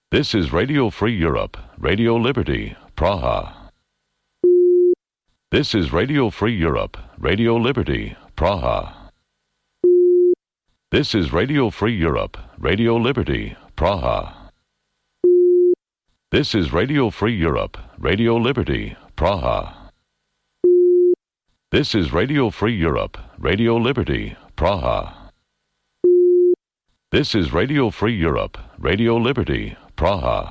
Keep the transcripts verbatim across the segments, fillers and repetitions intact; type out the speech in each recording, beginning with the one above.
This is Radio Free Europe, Radio Liberty, Praha. This is Radio Free Europe, Radio Liberty, Praha. This is Radio Free Europe, Radio Liberty, Praha. This is Radio Free Europe, Radio Liberty, Praha. This is Radio Free Europe, Radio Liberty, Praha. This is Radio Free Europe, Radio Liberty, Praha.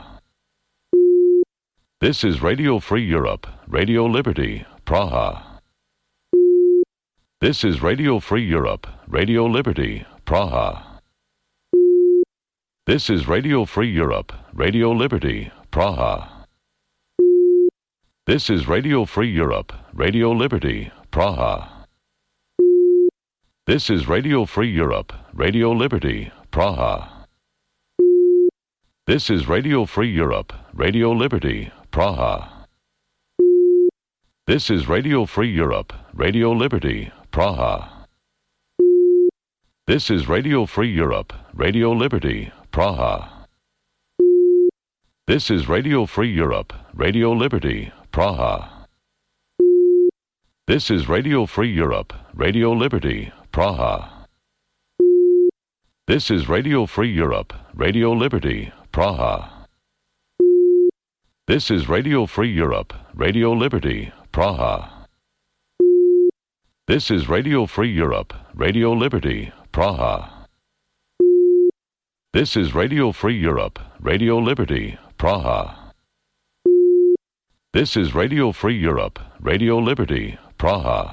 This is Radio Free Europe, Radio Liberty, Praha. This is Radio Free Europe, Radio Liberty, Praha. This is Radio Free Europe, Radio Liberty, Praha. This is Radio Free Europe, Radio Liberty, Praha. This is Radio Free Europe, Radio Liberty, Praha. This is Radio Free Europe, Radio Liberty, Praha. This is Radio Free Europe, Radio Liberty, Praha. This is Radio Free Europe, Radio Liberty, Praha. This is Radio Free Europe, Radio Liberty, Praha. This is Radio Free Europe, Radio Liberty, Praha. This is Radio Free Europe, Radio Liberty, Praha. This is Radio Free Europe, Radio Liberty, Praha. This is Radio Free Europe, Radio Liberty, Praha. This is Radio Free Europe, Radio Liberty, Praha. This is Radio Free Europe, Radio Liberty, Praha.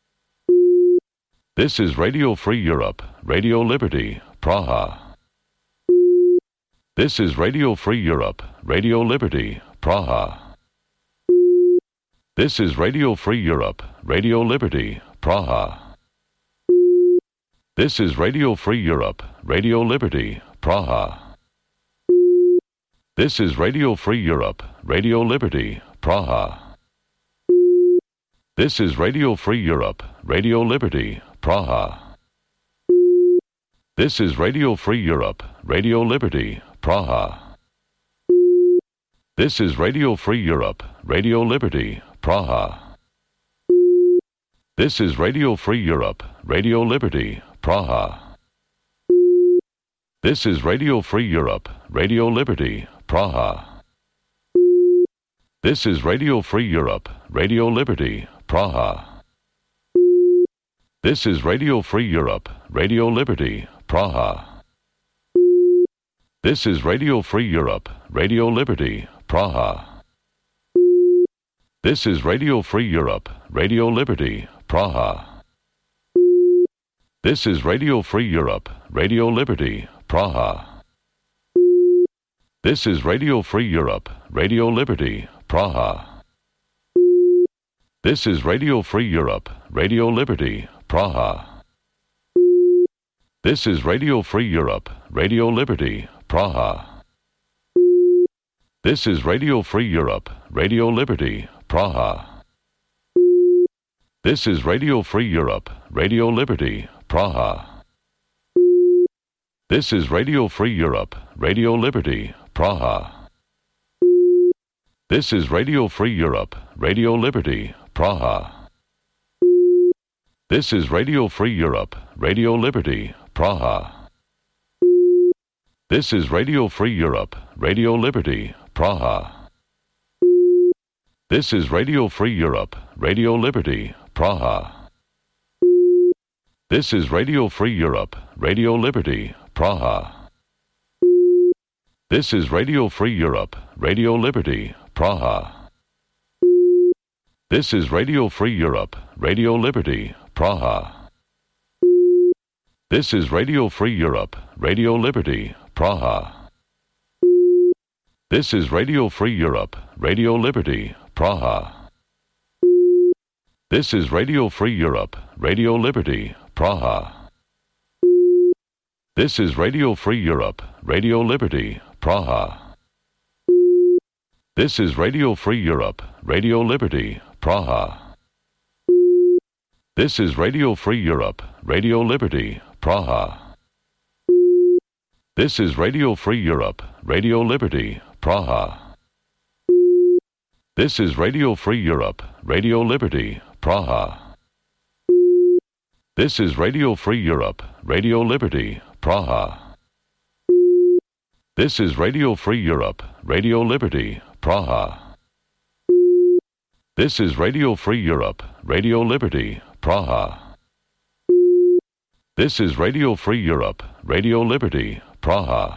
This is Radio Free Europe, Radio Liberty, Praha. This is Radio Free Europe, Radio Liberty, Praha. This is Radio Free Europe, Radio Liberty, Praha. This is Radio Free Europe, Radio Liberty, Praha. This is Radio Free Europe, Radio Liberty, Praha. This is Radio Free Europe, Radio Liberty, Praha. This is Radio Free Europe, Radio Liberty, Praha. This is Radio Free Europe, Radio Liberty, Praha. This is Radio Free Europe, Radio Liberty, Praha. This is Radio Free Europe, Radio Liberty, Praha. This is Radio Free Europe, Radio Liberty, Praha. This is Radio Free Europe, Radio Liberty, Praha. This is Radio Free Europe, Radio Liberty, Praha. This is Radio Free Europe, Radio Liberty, Praha. This is Radio Free Europe, Radio Liberty, Praha. This is Radio Free Europe, Radio Liberty, Praha. This is Radio Free Europe, Radio Liberty, Praha. This is Radio Free Europe, Radio Liberty, Praha. This is Radio Free Europe, Radio Liberty, Praha. This is Radio Free Europe, Radio Liberty, Praha. This is Radio Free Europe, Radio Liberty, Praha. This is Radio Free Europe, Radio Liberty, Praha. This is Radio Free Europe, Radio Liberty, Praha. This is Radio Free Europe, Radio Liberty, Praha. This is Radio Free Europe, Radio Liberty, Praha. This is Radio Free Europe, Radio Liberty, Praha. This is Radio Free Europe, Radio Liberty, Praha. This is Radio Free Europe, Radio Liberty, Praha. This is Radio Free Europe, Radio Liberty, Praha. This is Radio Free Europe, Radio Liberty, Praha. This is Radio Free Europe, Radio Liberty, Praha. This is Radio Free Europe, Radio Liberty, Praha. This is Radio Free Europe, Radio Liberty, Praha. This is Radio Free Europe, Radio Liberty, Praha. This is Radio Free Europe, Radio Liberty, Praha. This is Radio Free Europe, Radio Liberty, Praha. This is Radio Free Europe, Radio Liberty, Praha. This is Radio Free Europe, Radio Liberty, Praha. This is Radio Free Europe, Radio Liberty, Praha. This is Radio Free Europe, Radio Liberty, Praha.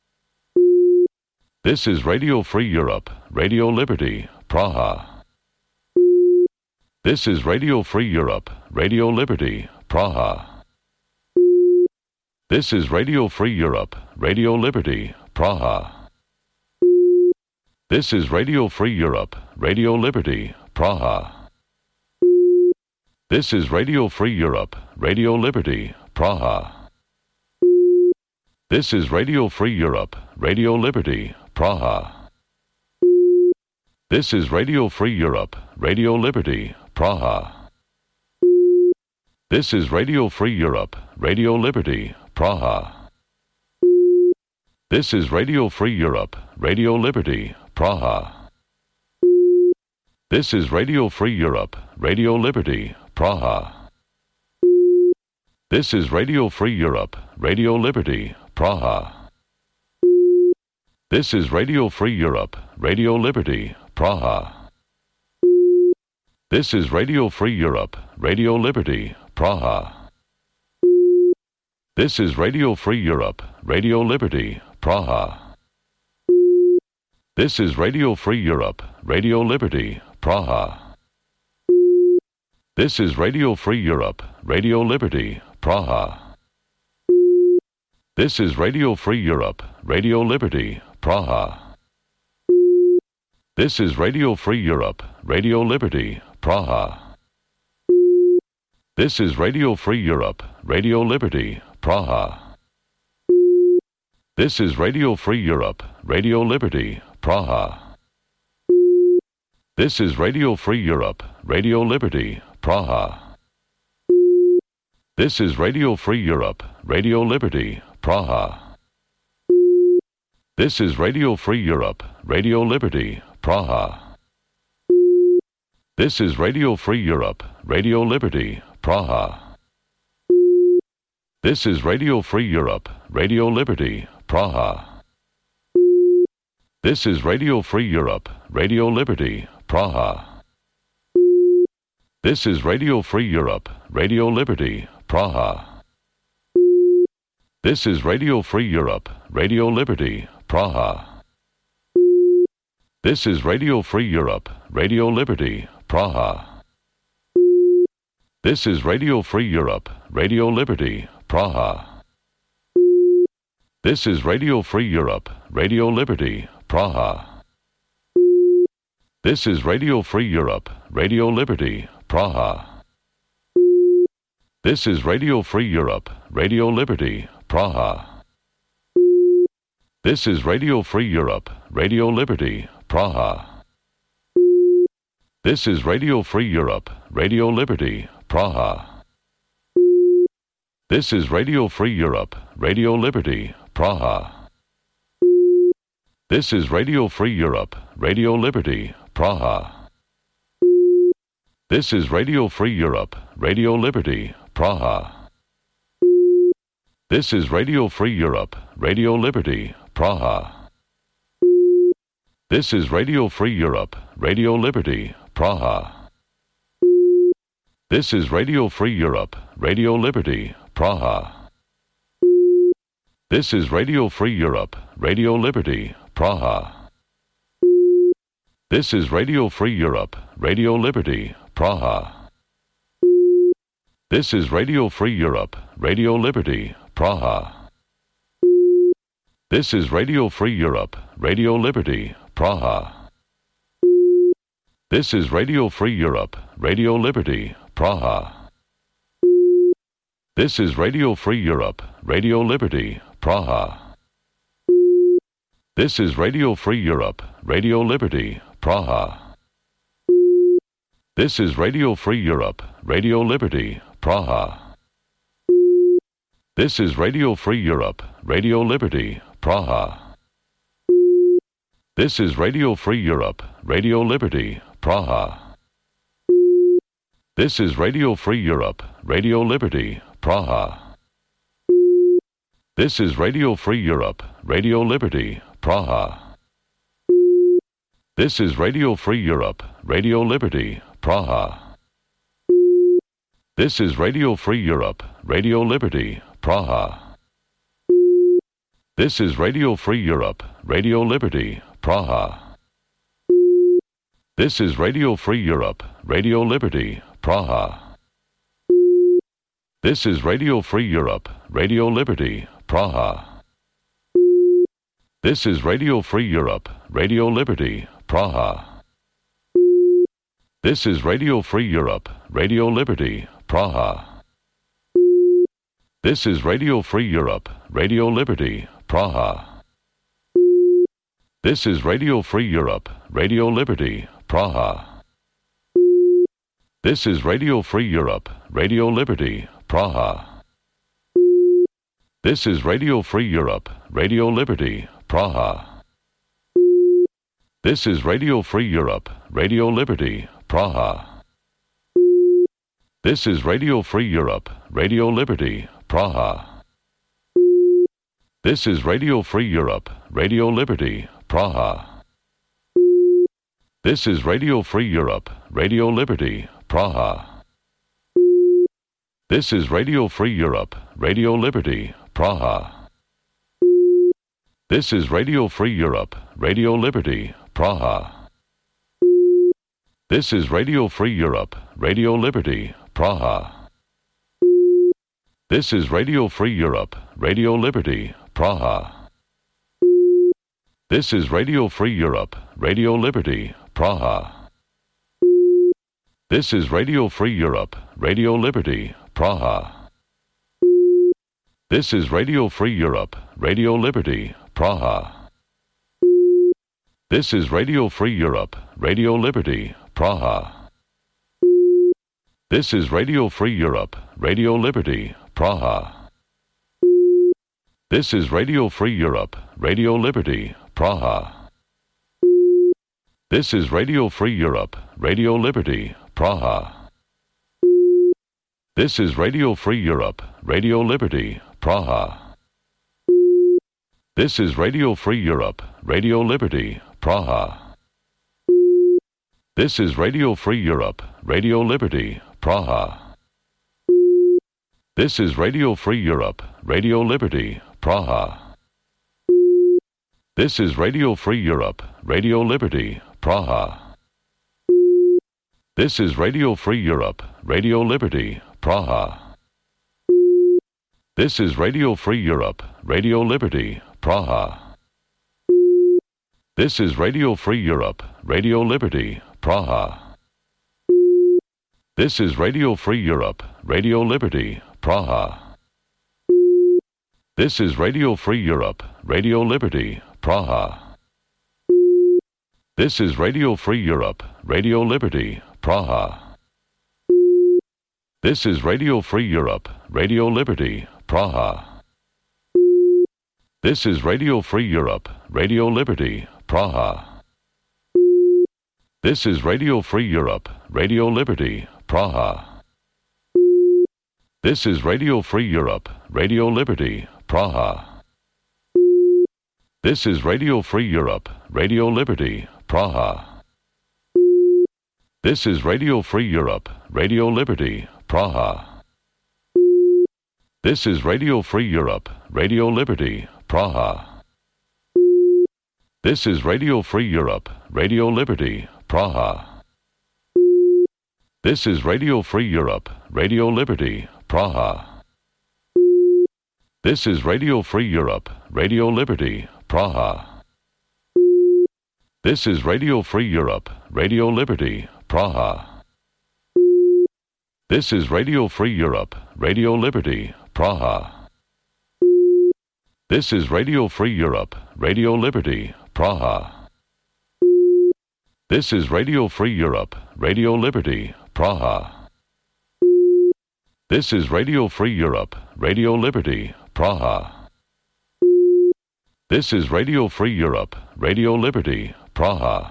This is Radio Free Europe, Radio Liberty, Praha. This is Radio Free Europe, Radio Liberty, Praha. This is Radio Free Europe, Radio Liberty, Praha. This is Radio Free Europe, Radio Liberty, Praha. This is Radio Free Europe, Radio Liberty, Praha. This is Radio Free Europe, Radio Liberty, Praha. This is Radio Free Europe, Radio Liberty, Praha. This is Radio Free Europe, Radio Liberty, Praha. This is Radio Free Europe, Radio Liberty, Praha. This is Radio Free Europe, Radio Liberty, Praha. This is Radio Free Europe, Radio Liberty, Praha. This is Radio Free Europe, Radio Liberty, Praha. This is Radio Free Europe, Radio Liberty, Praha. This is Radio Free Europe, Radio Liberty, Praha. This is Radio Free Europe, Radio Liberty, Praha. This is Radio Free Europe, Radio Liberty, Praha. This is Radio Free Europe, Radio Liberty, Praha. This is Radio Free Europe, Radio Liberty, Praha. This is Radio Free Europe, Radio Liberty, Praha. This is Radio Free Europe, Radio Liberty, Praha. This is Radio Free Europe, Radio Liberty, Praha. This is Radio Free Europe, Radio Liberty, Praha. This is Radio Free Europe, Radio Liberty, Praha. This is Radio Free Europe, Radio Liberty, Praha. This is Radio Free Europe, Radio Liberty, Praha. This is Radio Free Europe, Radio Liberty, Praha. This is Radio Free Europe, Radio Liberty, Praha. This is Radio Free Europe, Radio Liberty, Praha. This is Radio Free Europe, Radio Liberty, Praha. This is Radio Free Europe, Radio Liberty, Praha. This is Radio Free Europe, Radio Liberty, Praha. This is Radio Free Europe, Radio Liberty, Praha. This is Radio Free Europe, Radio Liberty, Praha. This is Radio Free Europe, Radio Liberty, Praha. This is Radio Free Europe, Radio Liberty, Praha. This is Radio Free Europe, Radio Liberty, Praha. This is Radio Free Europe, Radio Liberty, Praha. This is Radio Free Europe, Radio Liberty, Praha. This is Radio Free Europe, Radio Liberty, Praha. This is Radio Free Europe, Radio Liberty, Praha. This is Radio Free Europe, Radio Liberty, Praha. This is Radio Free Europe, Radio Liberty, Praha. This is Radio Free Europe, Radio Liberty, Praha. This is Radio Free Europe, Radio Liberty, Praha. This is Radio Free Europe, Radio Liberty, Praha. This is Radio Free Europe, Radio Liberty, Praha. This is Radio Free Europe, Radio Liberty, Praha. This is Radio Free Europe, Radio Liberty, Praha. This is Radio Free Europe, Radio Liberty, Praha. This is Radio Free Europe, Radio Liberty, Praha. This is Radio Free Europe, Radio Liberty, Praha. This is Radio Free Europe, Radio Liberty, Praha. This is Radio Free Europe, Radio Liberty, Praha. This is Radio Free Europe, Radio Liberty, Praha. This is Radio Free Europe, Radio Liberty, Praha. This is Radio Free Europe, Radio Liberty, Praha. This is Radio Free Europe, Radio Liberty, Praha. This is Radio Free Europe, Radio Liberty, Praha. This is Radio Free Europe, Radio Liberty, Praha. This is Radio Free Europe, Radio Liberty, Praha. This is Radio Free Europe, Radio Liberty, Praha. This is Radio Free Europe, Radio Liberty, Praha. This is Radio Free Europe, Radio Liberty, Praha. This is Radio Free Europe, Radio Liberty, Praha. This is Radio Free Europe, Radio Liberty, Praha. This is Radio Free Europe, Radio Liberty, Praha. This is Radio Free Europe, Radio Liberty, Praha. This is Radio Free Europe, Radio Liberty, Praha. This is Radio Free Europe, Radio Liberty, Praha. This is Radio Free Europe, Radio Liberty, Praha. This is Radio Free Europe, Radio Liberty, Praha. This is Radio Free Europe, Radio Liberty, Praha. This is Radio Free Europe, Radio Liberty, Praha. This is Radio Free Europe, Radio Liberty, Praha. This is Radio Free Europe, Radio Liberty, Praha. This is Radio Free Europe, Radio Liberty, Praha. This is Radio Free Europe, Radio Liberty, Praha. This is Radio Free Europe, Radio Liberty, Praha. This is Radio Free Europe, Radio Liberty, Praha. This is Radio Free Europe, Radio Liberty, Praha. This is Radio Free Europe, Radio Liberty, Praha. This is Radio Free Europe, Radio Liberty, Praha. This is Radio Free Europe, Radio Liberty, Praha. This is Radio Free Europe, Radio Liberty, Praha. This is Radio Free Europe, Radio Liberty, Praha. This is Radio Free Europe, Radio Liberty, Praha. This is Radio Free Europe, Radio Liberty, Praha. This is Radio Free Europe, Radio Liberty, Praha. This is Radio Free Europe, Radio Liberty, Praha. This is Radio Free Europe, Radio Liberty, Praha. This is Radio Free Europe, Radio Liberty, Praha. This is Radio Free Europe, Radio Liberty, Praha. This is Radio Free Europe, Radio Liberty, Praha. This is Radio Free Europe, Radio Liberty, Praha. This is Radio Free Europe, Radio Liberty, Praha. This is Radio Free Europe, Radio Liberty, Praha. This is Radio Free Europe, Radio Liberty, Praha. This is Radio Free Europe, Radio Liberty, Praha. This is Radio Free Europe, Radio Liberty, Praha. This is Radio Free Europe, Radio Liberty, Praha. This is Radio Free Europe, Radio Liberty, Praha. This is Radio Free Europe, Radio Liberty, Praha. This is Radio Free Europe, Radio Liberty, Praha. This is Radio Free Europe, Radio Liberty, Praha. This is Radio Free Europe, Radio Liberty, Praha. This is Radio Free Europe, Radio Liberty, Praha.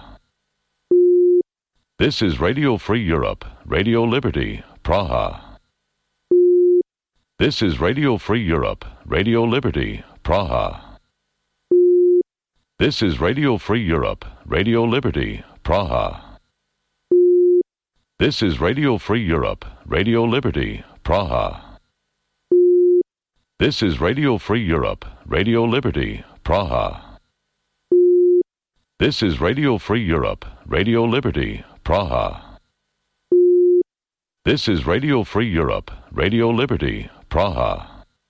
This is Radio Free Europe, Radio Liberty, Praha. This is Radio Free Europe, Radio Liberty, Praha. This is Radio Free Europe, Radio Liberty, Praha. This is Radio Free Europe, Radio Liberty, Praha. This is Radio Free Europe, Radio Liberty, Praha. This is Radio Free Europe, Radio Liberty, Praha. This is Radio Free Europe, Radio Liberty, Praha.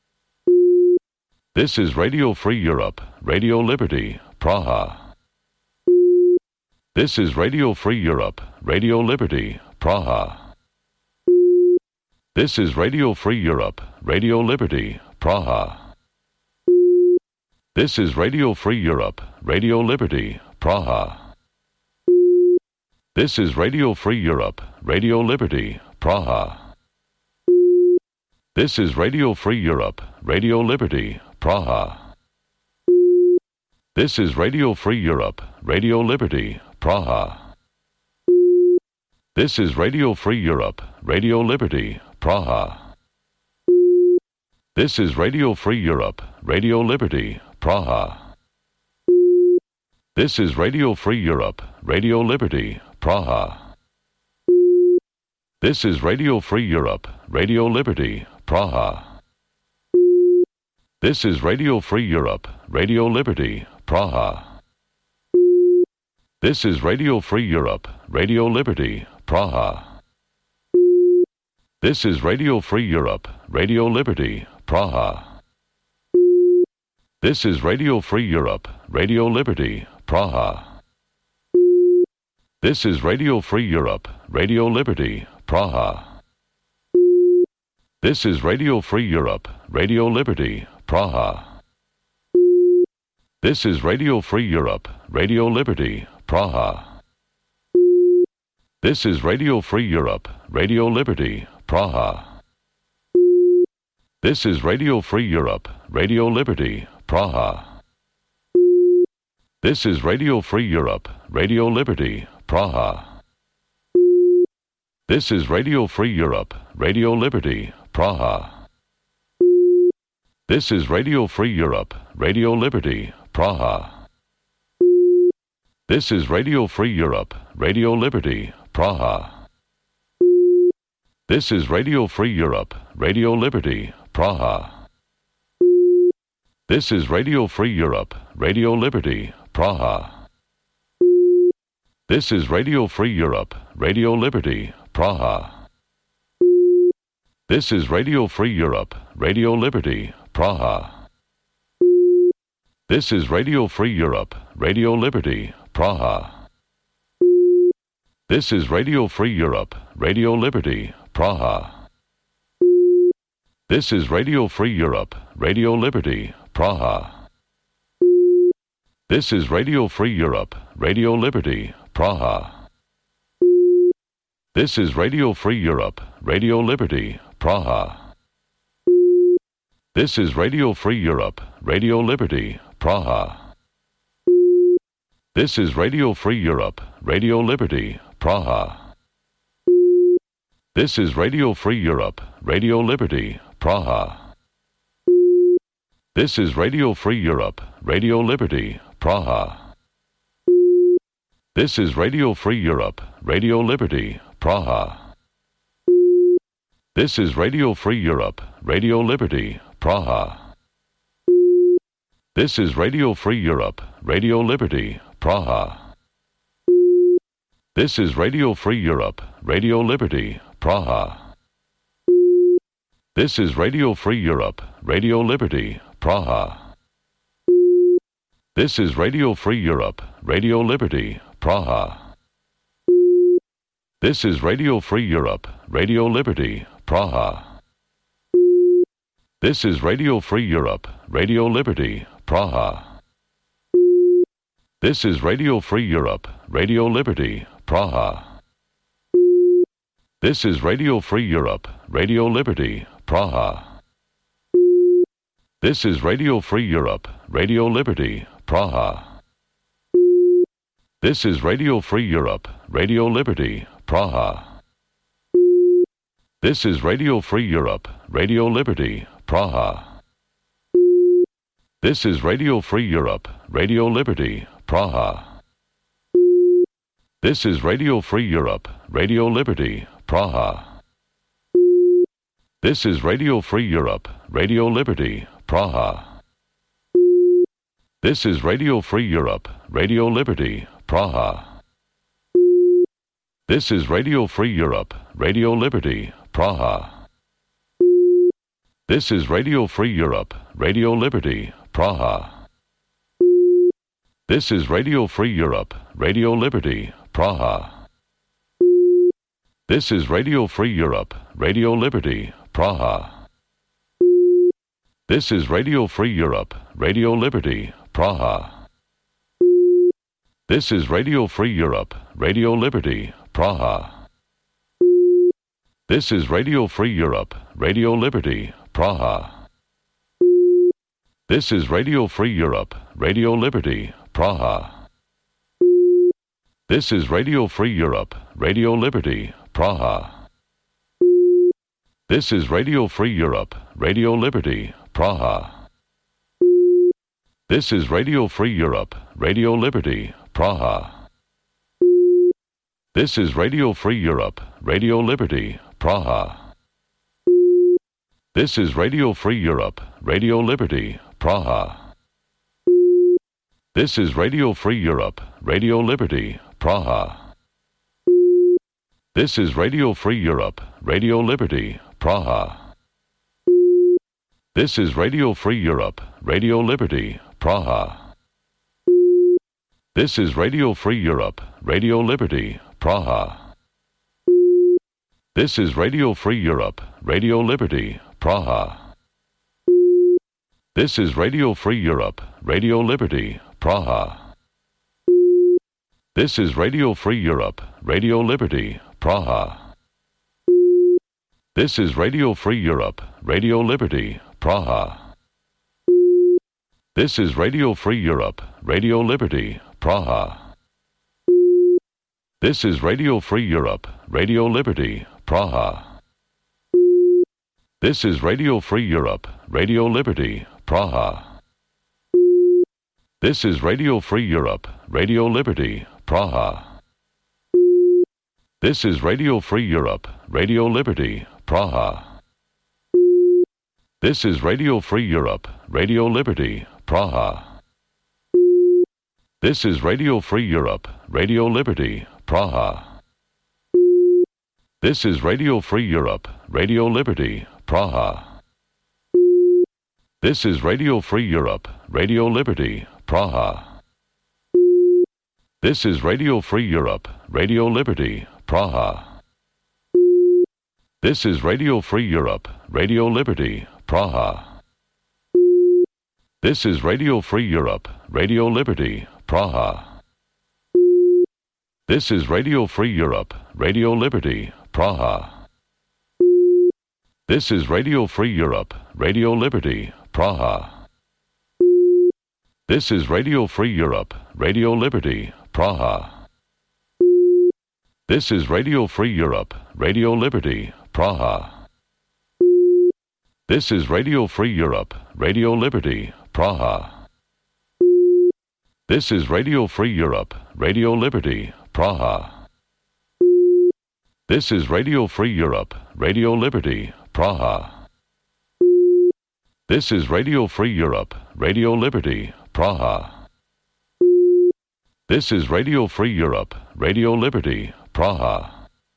This is Radio Free Europe, Radio Liberty, Praha. This is Radio Free Europe, Radio Liberty, Praha. This is Radio Free Europe, Radio Liberty, Praha. This is Radio Free Europe, Radio Liberty, Praha. This is Radio Free Europe, Radio Liberty, Praha. This is Radio Free Europe, Radio Liberty, Praha. This is Radio Free Europe, Radio Liberty, Praha. This is Radio Free Europe, Radio Liberty, Praha. This is Radio Free Europe, Radio Liberty, Praha. This is Radio Free Europe, Radio Liberty, Praha. This is Radio Free Europe, Radio Liberty, Praha. This is Radio Free Europe, Radio Liberty, Praha. This is Radio Free Europe, Radio Liberty, Praha. This is Radio Free Europe, Radio Liberty, Praha. This is Radio Free Europe, Radio Liberty, Praha. This is Radio Free Europe, Radio Liberty, Praha. This is Radio Free Europe, Radio Liberty, Praha. This is Radio Free Europe, Radio Liberty, Praha. This is Radio Free Europe, Radio Liberty, Praha. This is Radio Free Europe, Radio Liberty, Praha. This is Radio Free Europe, Radio Liberty, Praha. This is Radio Free Europe, Radio Liberty, Praha. This is Radio Free Europe, Radio Liberty, Praha. This is Radio Free Europe, Radio Liberty, Praha. This is Radio Free Europe, Radio Liberty, Praha. This is Radio Free Europe, Radio Liberty, Praha. This is Radio Free Europe, Radio Liberty, Praha. This is Radio Free Europe, Radio Liberty, Praha. This is Radio Free Europe, Radio Liberty, Praha. This is Radio Free Europe, Radio Liberty, Praha. This is Radio Free Europe, Radio Liberty, Praha. This is Radio Free Europe, Radio Liberty, Praha. This is Radio Free Europe, Radio Liberty, Praha. This is Radio Free Europe, Radio Liberty, Praha. This is Radio Free Europe, Radio Liberty, Praha. This is Radio Free Europe, Radio Liberty, Praha. This is Radio Free Europe, Radio Liberty, Praha. This is Radio Free Europe, Radio Liberty, Praha. This is Radio Free Europe, Radio Liberty, Praha. This is Radio Free Europe, Radio Liberty, Praha. This is Radio Free Europe, Radio Liberty, Praha. This is Radio Free Europe, Radio Liberty, Praha. This is Radio Free Europe, Radio Liberty, Praha. This is Radio Free Europe, Radio Liberty, Praha. This is Radio Free Europe, Radio Liberty, Praha. This is Radio Free Europe, Radio Liberty, Praha. This is Radio Free Europe, Radio Liberty, Praha. This is Radio Free Europe, Radio Liberty, Praha. This is Radio Free Europe, Radio Liberty, Praha. This is Radio Free Europe, Radio Liberty, Praha. This is Radio Free Europe, Radio Liberty, Praha. This is Radio Free Europe, Radio Liberty, Praha. This is Radio Free Europe, Radio Liberty, Praha. This is Radio Free Europe, Radio Liberty, Praha. This is Radio Free Europe, Radio Liberty, Praha. This is Radio Free Europe, Radio Liberty, Praha. This is Radio Free Europe, Radio Liberty, Praha. This is Radio Free Europe, Radio Liberty, Praha. This is Radio Free Europe, Radio Liberty, Praha. This is Radio Free Europe, Radio Liberty, Praha. This is Radio Free Europe, Radio Liberty, Praha. This is Radio Free Europe, Radio Liberty, Praha. This is Radio Free Europe, Radio Liberty, Praha. This is Radio Free Europe, Radio Liberty, Praha. This is Radio Free Europe, Radio Liberty, Praha. This is Radio Free Europe, Radio Liberty, Praha. This is Radio Free Europe, Radio Liberty, Praha. This is Radio Free Europe, Radio Liberty, Praha. This is Radio Free Europe, Radio Liberty, Praha. This is Radio Free Europe, Radio Liberty, Praha. This is Radio Free Europe, Radio Liberty, Praha. This is Radio Free Europe, Radio Liberty, Praha. This is Radio Free Europe, Radio Liberty, Praha. This is Radio Free Europe, Radio Liberty, Praha. This is Radio Free Europe, Radio Liberty, Praha. This is Radio Free Europe, Radio Liberty, Praha. This is Radio Free Europe, Radio Liberty, Praha. This is Radio Free Europe, Radio Liberty, Praha. This is Radio Free Europe, Radio Liberty, Praha. This is Radio Free Europe, Radio Liberty, Praha. This is Radio Free Europe, Radio Liberty, Praha. This is Radio Free Europe, Radio Liberty, Praha. This is Radio Free Europe, Radio Liberty, Praha. This is Radio Free Europe, Radio Liberty, Praha. This is Radio Free Europe, Radio Liberty, Praha. This is Radio Free Europe, Radio Liberty, Praha. This is Radio Free Europe, Radio Liberty, Praha. This is Radio Free Europe, Radio Liberty, Praha. This is Radio Free Europe, Radio Liberty, Praha. This is Radio Free Europe, Radio Liberty, Praha. This is Radio Free Europe, Radio Liberty, Praha. This is Radio Free Europe, Radio Liberty, Praha. This is Radio Free Europe, Radio Liberty, Praha. This is Radio Free Europe, Radio Liberty, Praha. This is Radio Free Europe, Radio Liberty, Praha. This is Radio Free Europe, Radio Liberty, Praha.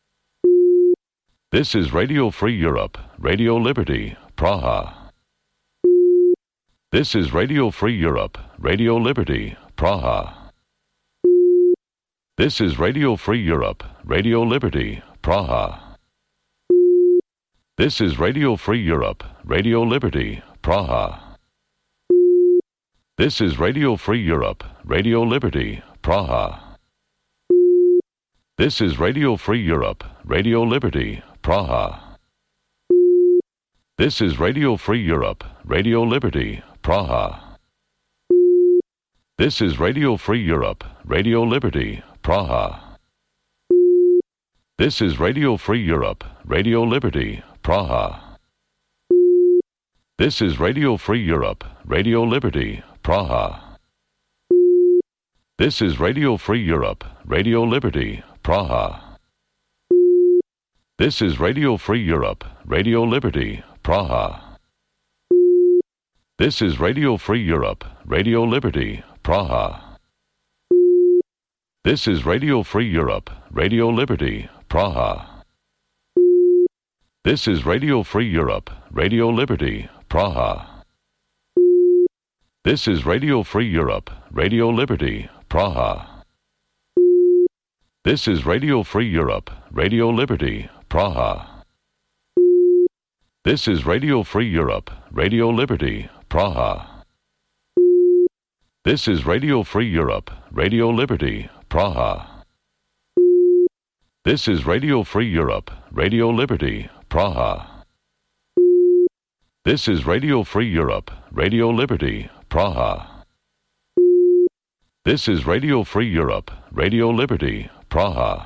This is Radio Free Europe, Radio Liberty, Praha. This is Radio Free Europe, Radio Liberty, Praha. This is Radio Free Europe, Radio Liberty, Praha. This is Radio Free Europe, Radio Liberty, Praha. This is Radio Free Europe, Radio Liberty, Praha. This is Radio Free Europe, Radio Liberty, Praha. This is Radio Free Europe, Radio Liberty, Praha. This is Radio Free Europe, Radio Liberty, Praha. This is Radio Free Europe, Radio Liberty, Praha. This is Radio Free Europe, Radio Liberty, Praha. This is Radio Free Europe, Radio Liberty, Praha. This is Radio Free Europe, Radio Liberty, Praha. This is Radio Free Europe, Radio Liberty, Praha. This is Radio Free Europe, Radio Liberty, Praha. This is Radio Free Europe, Radio Liberty, Praha. This is Radio Free Europe, Radio Liberty, Praha. This is Radio Free Europe, Radio Liberty, Praha. This is Radio Free Europe, Radio Liberty, Praha. This is Radio Free Europe, Radio Liberty, Praha. This is Radio Free Europe, Radio Liberty, Praha. This is Radio Free Europe, Radio Liberty, Praha. This is Radio Free Europe, Radio Liberty, Praha.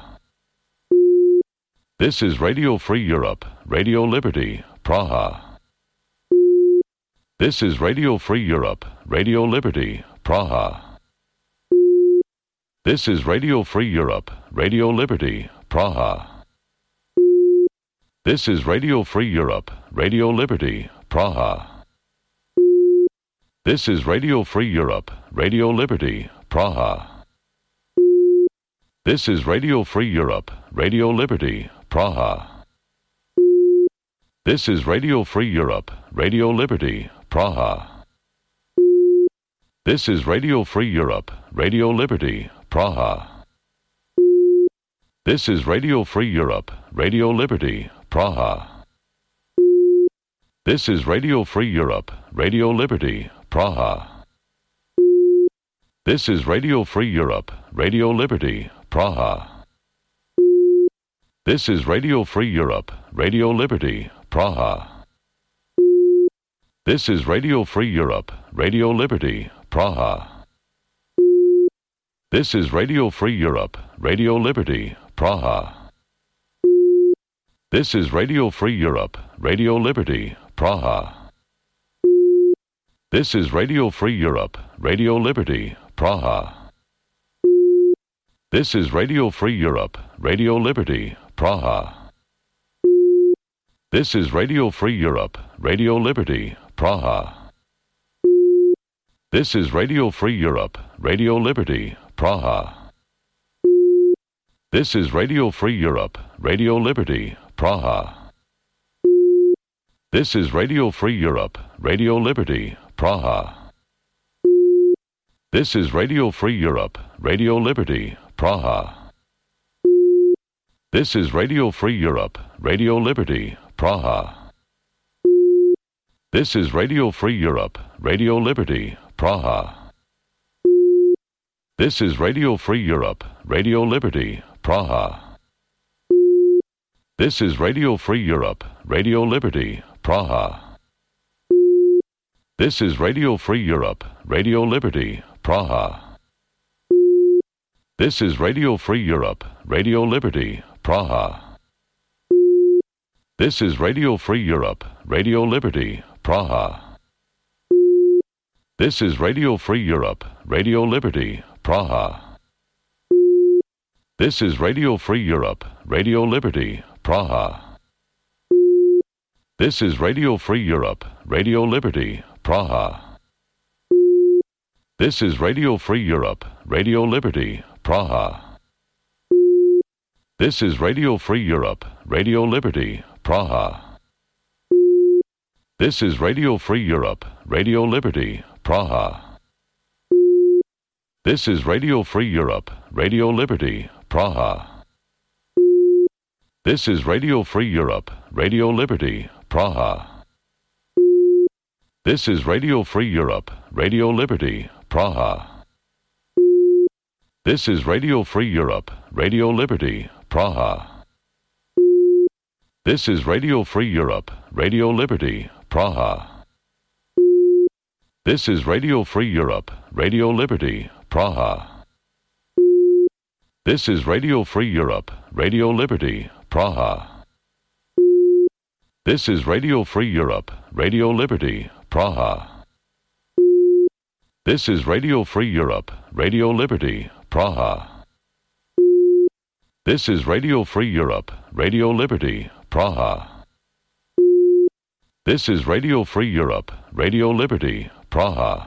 This is Radio Free Europe, Radio Liberty, Praha. This is Radio Free Europe, Radio Liberty, Praha. This is Radio Free Europe, Radio Liberty, Praha. This is Radio Free Europe, Radio Liberty, Praha. This is Radio Free Europe, Radio Liberty, Praha. This is Radio Free Europe, Radio Liberty, Praha. This is Radio Free Europe, Radio Liberty, Praha. This is Radio Free Europe, Radio Liberty, Praha. This is Radio Free Europe, Radio Liberty, Praha. This is Radio Free Europe, Radio Liberty, Praha. This is Radio Free Europe, Radio Liberty, Praha. This is Radio Free Europe, Radio Liberty, Praha. This is Radio Free Europe, Radio Liberty, Praha. This is Radio Free Europe, Radio Liberty, Praha. This is Radio Free Europe, Radio Liberty, Praha. This is Radio Free Europe, Radio Liberty, Praha. This is Radio Free Europe, Radio Liberty, Praha. This is Radio Free Europe, Radio Liberty, Praha. This is Radio Free Europe, Radio Liberty, Praha. This is Radio Free Europe, Radio Liberty, Praha. This is Radio Free Europe, Radio Liberty, Praha. This is Radio Free Europe, Radio Liberty, Praha. This is Radio Free Europe, Radio Liberty, Praha. This is Radio Free Europe, Radio Liberty, Praha. This is Radio Free Europe, Radio Liberty, Praha. This is Radio Free Europe, Radio Liberty, Praha. This is Radio Free Europe, Radio Liberty, Praha. This is Radio Free Europe, Radio Liberty, Praha. This is Radio Free Europe, Radio Liberty, Praha. This is Radio Free Europe, Radio Liberty, Praha. This is Radio Free Europe, Radio Liberty, Praha. This is Radio Free Europe, Radio Liberty, Praha. This is Radio Free Europe, Radio Liberty, Praha. This is Radio Free Europe, Radio Liberty, Praha. This is Radio Free Europe, Radio Liberty, Praha. This is Radio Free Europe, Radio Liberty, Praha. This is Radio Free Europe, Radio Liberty, Praha. This is Radio Free Europe, Radio Liberty, Praha. This is Radio Free Europe, Radio Liberty, Praha. This is Radio Free Europe, Radio Liberty, Praha. This is Radio Free Europe, Radio Liberty, Praha. This is Radio Free Europe, Radio Liberty, Praha. This is Radio Free Europe, Radio Liberty, Praha. This is Radio Free Europe, Radio Liberty, Praha. This is Radio Free Europe, Radio Liberty, Praha. This is Radio Free Europe, Radio Liberty, Praha.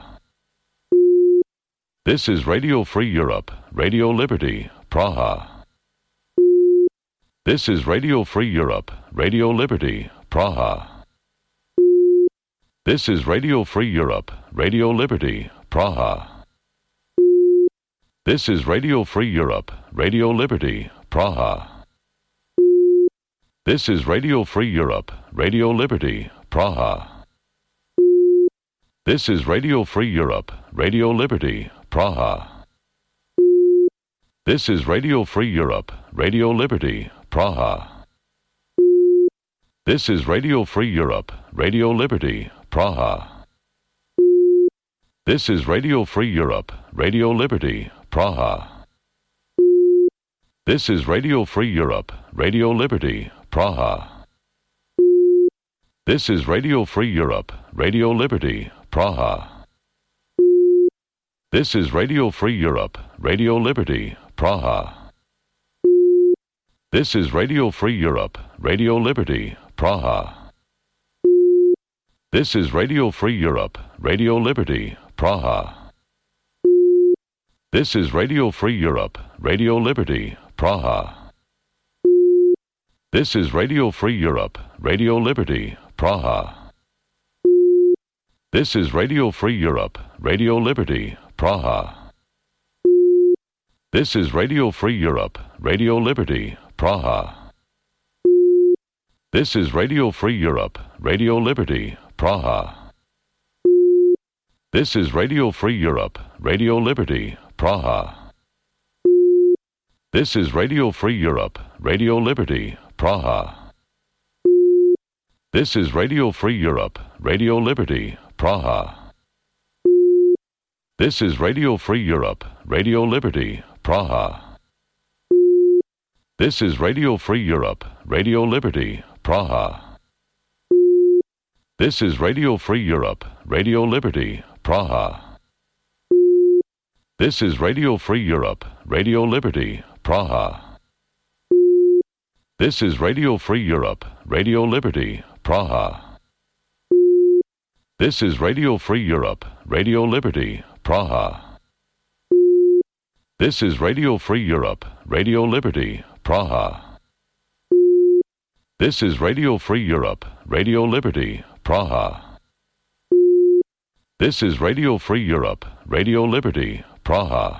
This is Radio Free Europe, Radio Liberty, Praha. This is Radio Free Europe, Radio Liberty, Praha. This is Radio Free Europe, Radio Liberty, Praha. This is Radio Free Europe, Radio Liberty, Praha. This is Radio Free Europe, Radio Liberty, Praha. This is Radio Free Europe, Radio Liberty, Praha. This is Radio Free Europe, Radio Liberty, Praha. This is Radio Free Europe, Radio Liberty, Praha. This is Radio Free Europe, Radio Liberty, Praha. This is Radio Free Europe, Radio Liberty, Praha. This is Radio Free Europe, Radio Liberty, Praha. This is Radio Free Europe, Radio Liberty, Praha. This is Radio Free Europe, Radio Liberty, Praha. This is Radio Free Europe, Radio Liberty, Praha. This is Radio Free Europe, Radio Liberty, Praha. This is Radio Free Europe, Radio Liberty, Praha. This is Radio Free Europe, Radio Liberty, Praha. This is Radio Free Europe, Radio Liberty, Praha. This is Radio Free Europe, Radio Liberty, Praha. This is Radio Free Europe, Radio Liberty, Praha. This is Radio Free Europe, Radio Liberty, Praha. This is Radio Free Europe, Radio Liberty, Praha. This is Radio Free Europe, Radio Liberty, Praha. This is Radio Free Europe, Radio Liberty, Praha. This is Radio Free Europe, Radio Liberty, Praha. This is Radio Free Europe, Radio Liberty, Praha. This is Radio Free Europe, Radio Liberty, Praha. This is Radio Free Europe, Radio Liberty, Praha. This is Radio Free Europe, Radio Liberty, Praha. This is Radio Free Europe, Radio Liberty, Praha. This is Radio Free Europe, Radio Liberty, Praha.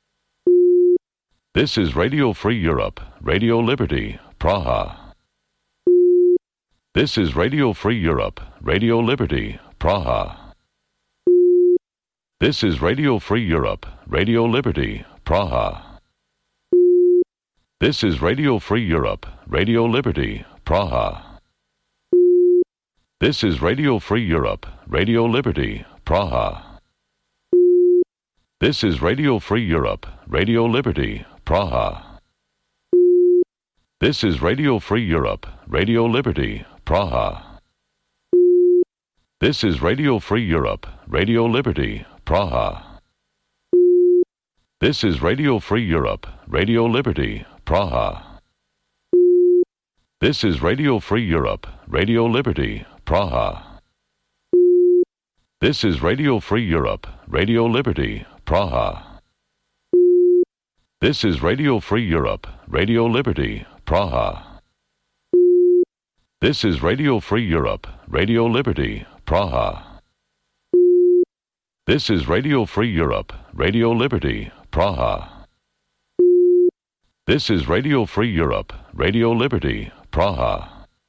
This is Radio Free Europe, Radio Liberty, Praha. This is Radio Free Europe, Radio Liberty, Praha. This is Radio Free Europe, Radio Liberty, Praha. This is Radio Free Europe, Radio Liberty, Praha. This is Radio Free Europe, Radio Liberty, Praha. This is Radio Free Europe, Radio Liberty, Praha. This is Radio Free Europe, Radio Liberty, Praha. This is Radio Free Europe, Radio Liberty, Praha. This is Radio Free Europe, Radio Liberty, Praha. This is Radio Free Europe, Radio Liberty, Praha. This is Radio Free Europe, Radio Liberty, Praha. This is Radio Free Europe, Radio Liberty, Praha. This is Radio Free Europe, Radio Liberty, Praha. This is Radio Free Europe, Radio Liberty, Praha. This is Radio Free Europe, Radio Liberty, Praha.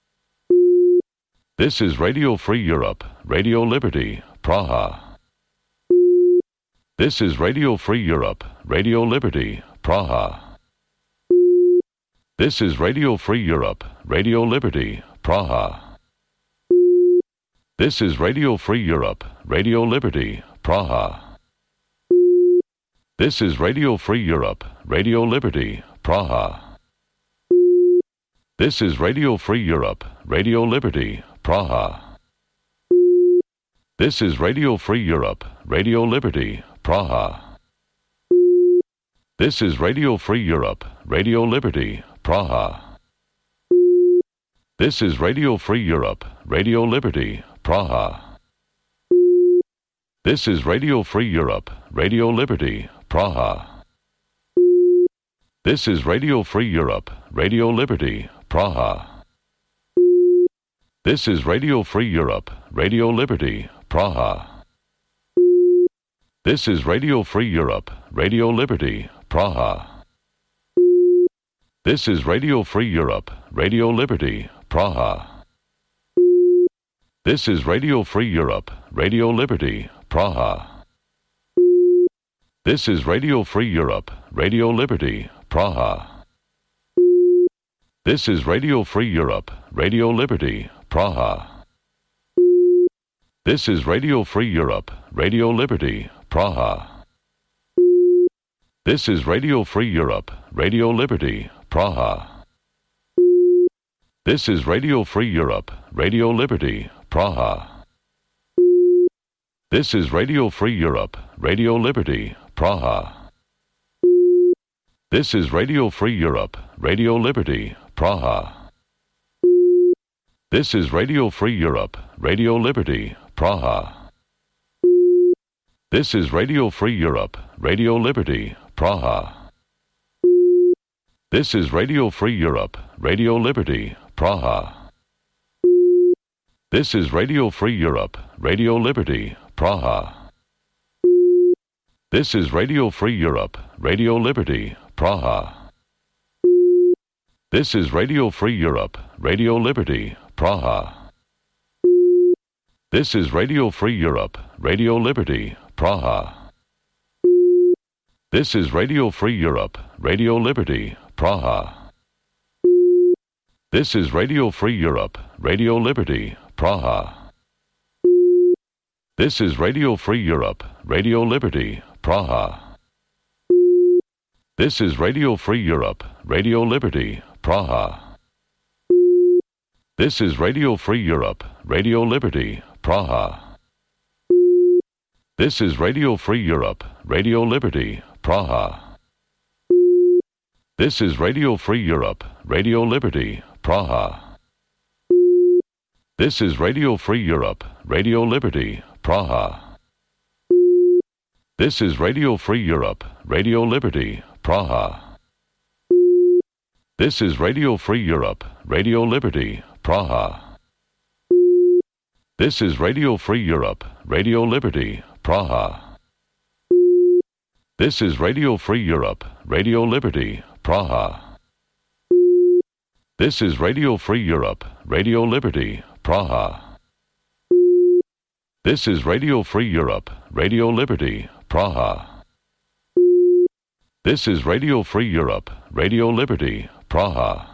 This is Radio Free Europe, Radio Liberty, Praha. This is Radio Free Europe, Radio Liberty, Praha. This is Radio Free Europe, Radio Liberty, Praha. This is Radio Free Europe, Radio Liberty, Praha. This is Radio Free Europe, Radio Liberty, Praha. This is Radio Free Europe, Radio Liberty, Praha. This is Radio Free Europe, Radio Liberty, Praha. This is Radio Free Europe, Radio Liberty, Praha. This is Radio Free Europe, Radio Liberty, Praha. This is Radio Free Europe, Radio Liberty, Praha. This is Radio Free Europe, Radio Liberty, Praha. This is Radio Free Europe, Radio Liberty, Praha. This is Radio Free Europe, Radio Liberty, Praha. This is Radio Free Europe, Radio Liberty, Praha. This is Radio Free Europe, Radio Liberty, Praha. This is Radio Free Europe, Radio Liberty, Praha. This is Radio Free Europe, Radio Liberty, Praha. This is Radio Free Europe, Radio Liberty, Praha. This is Radio Free Europe, Radio Liberty, Praha. This is Radio Free Europe, Radio Liberty, Praha. This is Radio Free Europe, Radio Liberty, Praha. This is Radio Free Europe, Radio Liberty, Praha. This is Radio Free Europe, Radio Liberty, Praha. This is Radio Free Europe, Radio Liberty, Praha. This is Radio Free Europe, Radio Liberty, Praha. This is Radio Free Europe, Radio Liberty, Praha. This is Radio Free Europe, Radio Liberty, Praha. This is Radio Free Europe, Radio Liberty, Praha. This is Radio Free Europe, Radio Liberty, Praha. This is Radio Free Europe, Radio Liberty, Praha. This is Radio Free Europe, Radio Liberty, Praha. This is Radio Free Europe, Radio Liberty, Praha. This is Radio Free Europe, Radio Liberty, Praha. This is Radio Free Europe, Radio Liberty, Praha. This is Radio Free Europe, Radio Liberty, Praha. This is Radio Free Europe, Radio Liberty, Praha. This is Radio Free Europe, Radio Liberty, Praha. This is Radio Free Europe, Radio Liberty, Praha. This is Radio Free Europe, Radio Liberty, Praha. This is Radio Free Europe, Radio Liberty, Praha. This is Radio Free Europe, Radio Liberty, Praha. This is Radio Free Europe, Radio Liberty, Praha. This is Radio Free Europe, Radio Liberty, Praha. This is Radio Free Europe, Radio Liberty, Praha.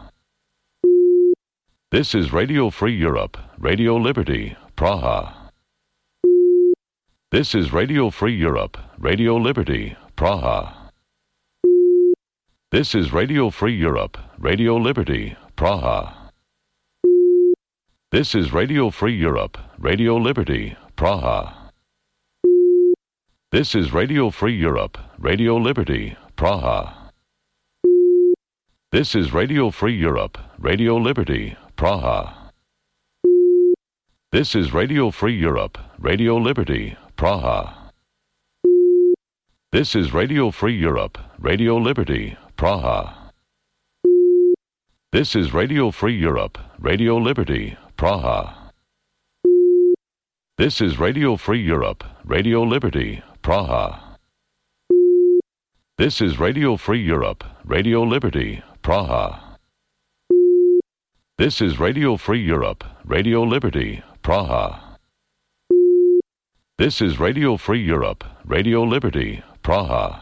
This is Radio Free Europe, Radio Liberty, Praha. This is Radio Free Europe, Radio Liberty, Praha. This is Radio Free Europe, Radio Liberty, Praha. This is Radio Free Europe, Radio Liberty, Praha. This is Radio Free Europe, Radio Liberty, Praha. This is Radio Free Europe, Radio Liberty, Praha. This is Radio Free Europe, Radio Liberty, Praha. This is Radio Free Europe, Radio Liberty, Praha. This is Radio Free Europe, Radio Liberty, Praha. This is Radio Free Europe, Radio Liberty, Praha. This is Radio Free Europe, Radio Liberty, Praha. This is Radio Free Europe, Radio Liberty, Praha. This is Radio Free Europe, Radio Liberty, Praha.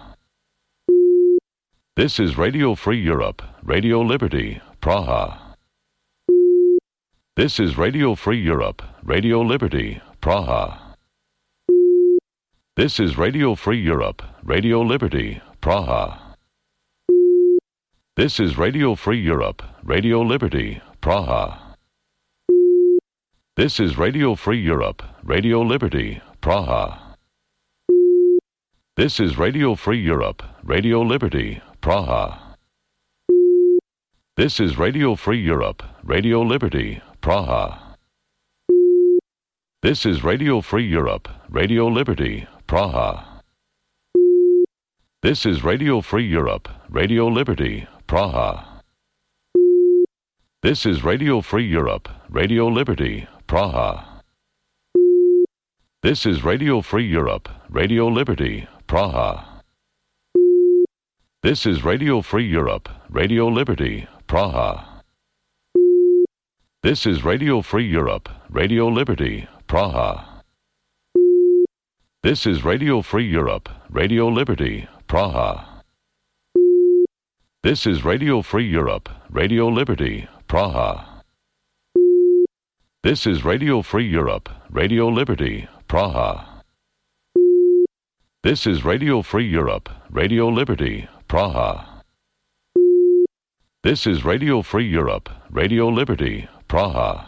This is Radio Free Europe, Radio Liberty, Praha. This is Radio Free Europe, Radio Liberty, Praha. This is Radio Free Europe, Radio Liberty, Praha. This is Radio Free Europe, Radio Liberty, Praha. This is Radio Free Europe, Radio Liberty, Praha. This is Radio Free Europe, Radio Liberty, Praha. This is Radio Free Europe, Radio Liberty, Praha. This is Radio Free Europe, Radio Liberty, Praha. This is Radio Free Europe, Radio Liberty, Praha. This is Radio Free Europe, Radio Liberty, Praha. This is Radio Free Europe, Radio Liberty, Praha. This is Radio Free Europe, Radio Liberty, Praha. This is Radio Free Europe, Radio Liberty, Praha. This is Radio Free Europe, Radio Liberty, Praha. This is Radio Free Europe, Radio Liberty, Praha. This is Radio Free Europe, Radio Liberty, Praha. This is Radio Free Europe, Radio Liberty, Praha. This is Radio Free Europe, Radio Liberty, Praha.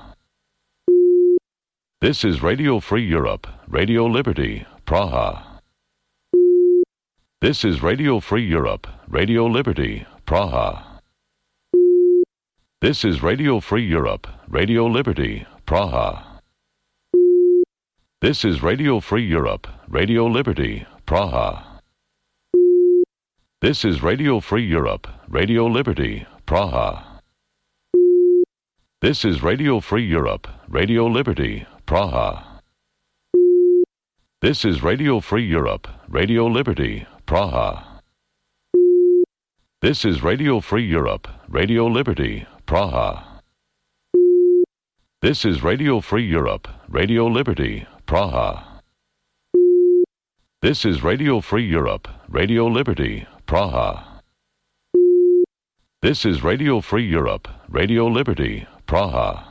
This is Radio Free Europe, Radio Liberty, Praha. This is Radio Free Europe, Radio Liberty, Praha. This is Radio Free Europe, Radio Liberty, Praha. This is Radio Free Europe, Radio Liberty, Praha. This is Radio Free Europe, Radio Liberty, Praha. This is Radio Free Europe, Radio Liberty, Praha. This is Radio Free Europe, Radio Liberty, Praha. This is Radio Free Europe, Radio Liberty, Praha. This is Radio Free Europe, Radio Liberty, Praha. This is Radio Free Europe, Radio Liberty, Praha. This is Radio Free Europe, Radio Liberty, Praha.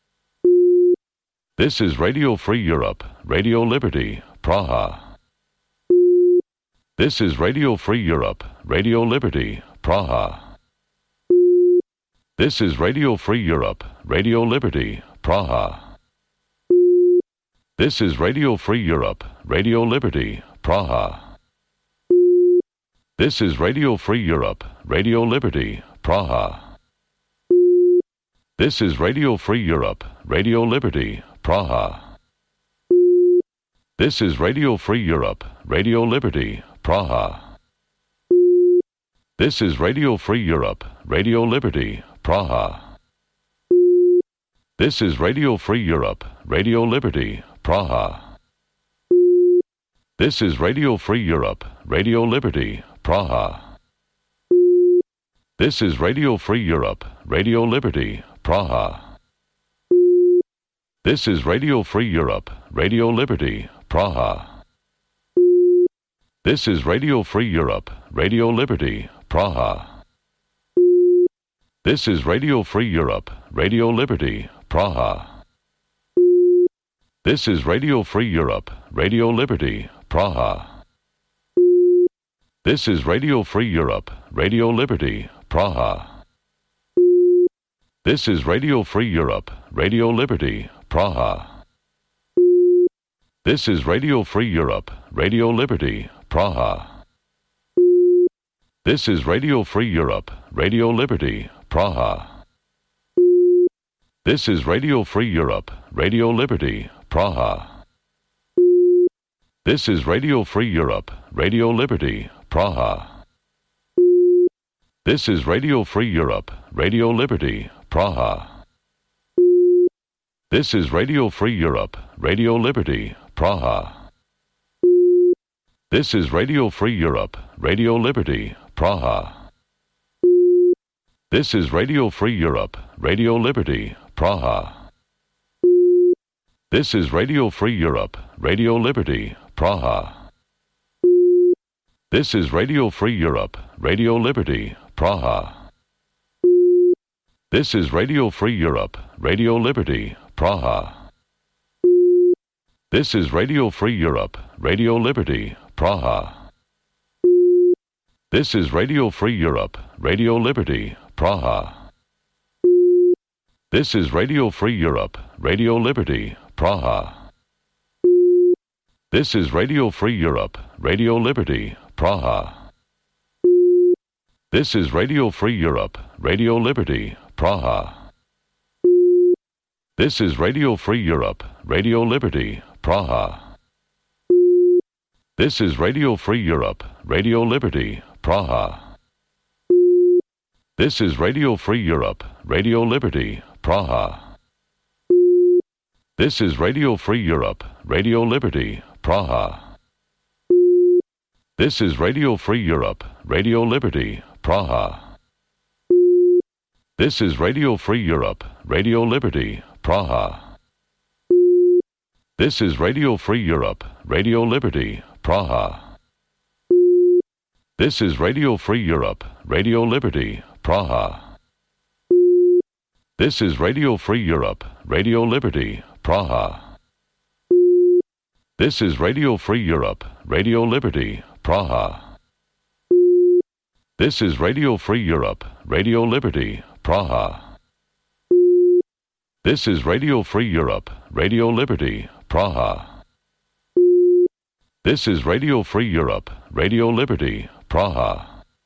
This is Radio Free Europe, Radio Liberty, Praha. This is Radio Free Europe, Radio Liberty, Praha. This is Radio Free Europe, Radio Liberty, Praha. This is Radio Free Europe, Radio Liberty, Praha. This is Radio Free Europe, Radio Liberty, Praha. This is Radio Free Europe, Radio Liberty, Praha. This is Radio Free Europe, Radio Liberty, Praha. This is Radio Free Europe, Radio Liberty, Praha. This is Radio Free Europe, Radio Liberty, Praha. This is Radio Free Europe, Radio Liberty, Praha. This is Radio Free Europe, Radio Liberty, Praha. This is Radio Free Europe, Radio Liberty, Praha. This is Radio Free Europe, Radio Liberty, Praha. This is Radio Free Europe, Radio Liberty, Praha. This is Radio Free Europe, Radio Liberty, Praha. This is Radio Free Europe, Radio Liberty, Praha. This is Radio Free Europe, Radio Liberty, Praha. This is Radio Free Europe, Radio Liberty, Praha. This is Radio Free Europe, Radio Liberty, Praha. This is Radio Free Europe, Radio Liberty, Praha. This is Radio Free Europe, Radio Liberty, Praha. This is Radio Free Europe, Radio Liberty, Praha. This is Radio Free Europe, Radio Liberty, Praha. This is Radio Free Europe, Radio Liberty, Praha. This is Radio Free Europe, Radio Liberty, Praha. This is Radio Free Europe, Radio Liberty, Praha. This is Radio Free Europe, Radio Liberty, Praha. This is Radio Free Europe, Radio Liberty, Praha. This is Radio Free Europe, Radio Liberty, Praha. This is Radio Free Europe, Radio Liberty, Praha. This is Radio Free Europe, Radio Liberty, Praha. This is Radio Free Europe, Radio Liberty, Praha. This is Radio Free Europe, Radio Liberty, Praha. This is Radio Free Europe, Radio Liberty, Praha. This is Radio Free Europe, Radio Liberty, Praha. This is Radio Free Europe, Radio Liberty, Praha. This is Radio Free Europe, Radio Liberty, Praha. This is Radio Free Europe, Radio Liberty, Praha. This is Radio Free Europe, Radio Liberty, Praha. This is Radio Free Europe, Radio Liberty, Praha. This is Radio Free Europe, Radio Liberty, Praha. This is Radio Free Europe, Radio Liberty, Praha. This is Radio Free Europe, Radio Liberty, Praha. This is Radio Free Europe, Radio Liberty, Praha. This is Radio Free Europe, Radio Liberty, Praha. This is Radio Free Europe, Radio Liberty, Praha.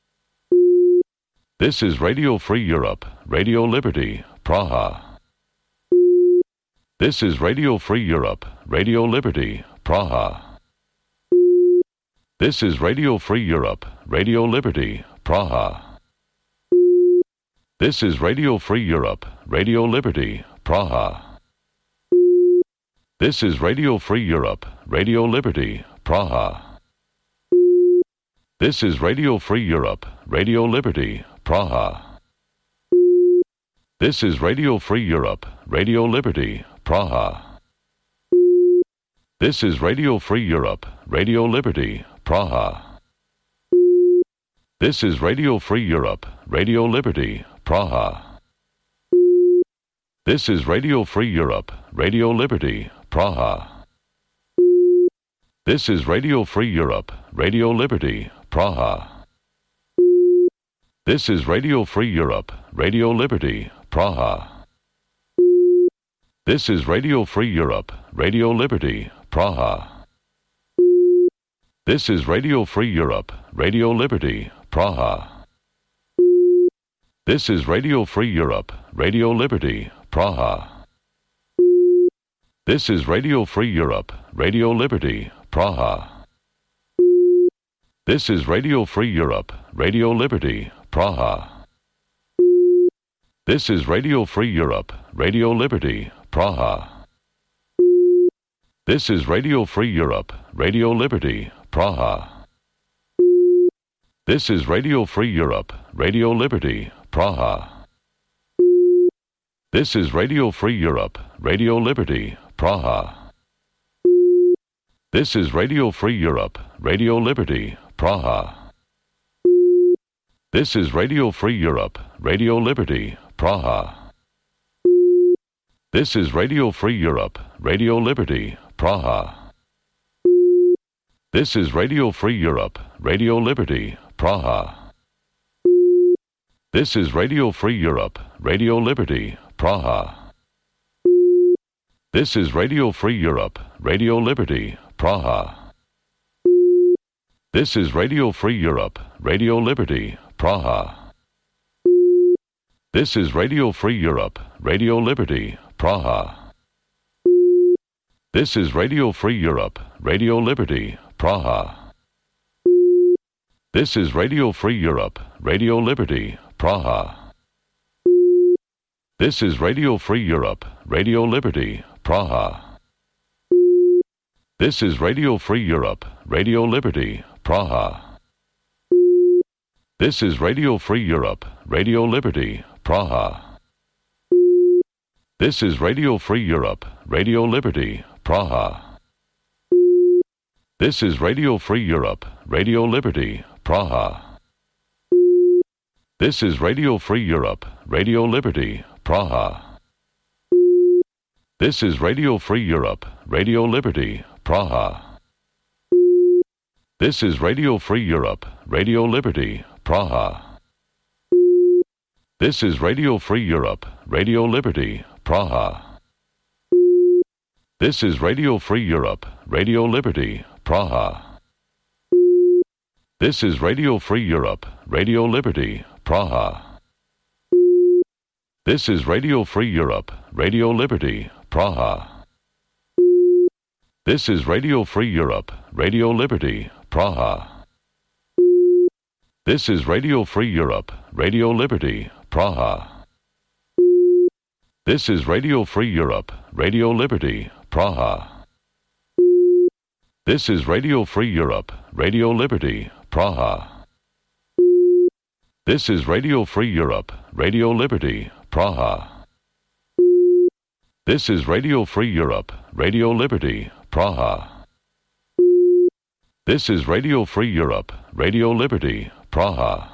This is Radio Free Europe, Radio Liberty, Praha. This is Radio Free Europe, Radio Liberty, Praha. This is Radio Free Europe, Radio Liberty, Praha. This is Radio Free Europe, Radio Liberty, Praha. This is Radio Free Europe, Radio Liberty, Praha. This is Radio Free Europe, Radio Liberty, Praha. This is Radio Free Europe, Radio Liberty, Praha. This is Radio Free Europe, Radio Liberty, Praha. This is Radio Free Europe, Radio Liberty, Praha. This is Radio Free Europe, Radio Liberty, Praha. This is Radio Free Europe, Radio Liberty, Praha. This is Radio Free Europe, Radio Liberty, Praha. This is Radio Free Europe, Radio Liberty, Praha. This is Radio Free Europe, Radio Liberty, Praha. This is Radio Free Europe, Radio Liberty, Praha. This is Radio Free Europe, Radio Liberty, Praha. This is Radio Free Europe, Radio Liberty, Praha. This is Radio Free Europe, Radio Liberty, Praha. This is Radio Free Europe, Radio Liberty, Praha. This is Radio Free Europe, Radio Liberty, Praha. This is Radio Free Europe, Radio Liberty, Praha. This is Radio Free Europe, Radio Liberty, Praha. This is Radio Free Europe, Radio Liberty, Praha. This is Radio Free Europe, Radio Liberty, Praha. This is Radio Free Europe, Radio Liberty, Praha. This is Radio Free Europe, Radio Liberty, Praha. This is Radio Free Europe, Radio Liberty, Praha. This is Radio Free Europe, Radio Liberty, Praha. This is Radio Free Europe, Radio Liberty, Praha. This is Radio Free Europe, Radio Liberty, Praha. This is Radio Free Europe, Radio Liberty, Praha. This is Radio Free Europe, Radio Liberty, Praha. This is Radio Free Europe, Radio Liberty, Praha. This is Radio Free Europe, Radio Liberty, Praha. This is Radio Free Europe, Radio Liberty, Praha. This is Radio Free Europe, Radio Liberty, Praha. This is Radio Free Europe, Radio Liberty, Praha. This is Radio Free Europe, Radio Liberty, Praha. This is Radio Free Europe, Radio Liberty, Praha. This is Radio Free Europe, Radio Liberty, Praha. This is Radio Free Europe, Radio Liberty, Praha. This is Radio Free Europe, Radio Liberty, Praha. This is Radio Free Europe, Radio Liberty, Praha. This is Radio Free Europe, Radio Liberty, Praha. This is Radio Free Europe, Radio Liberty, Praha. This is Radio Free Europe, Radio Liberty, Praha. This is Radio Free Europe, Radio Liberty, Praha. This is Radio Free Europe, Radio Liberty, Praha. This is Radio Free Europe, Radio Liberty, Praha. This is Radio Free Europe, Radio Liberty, Praha.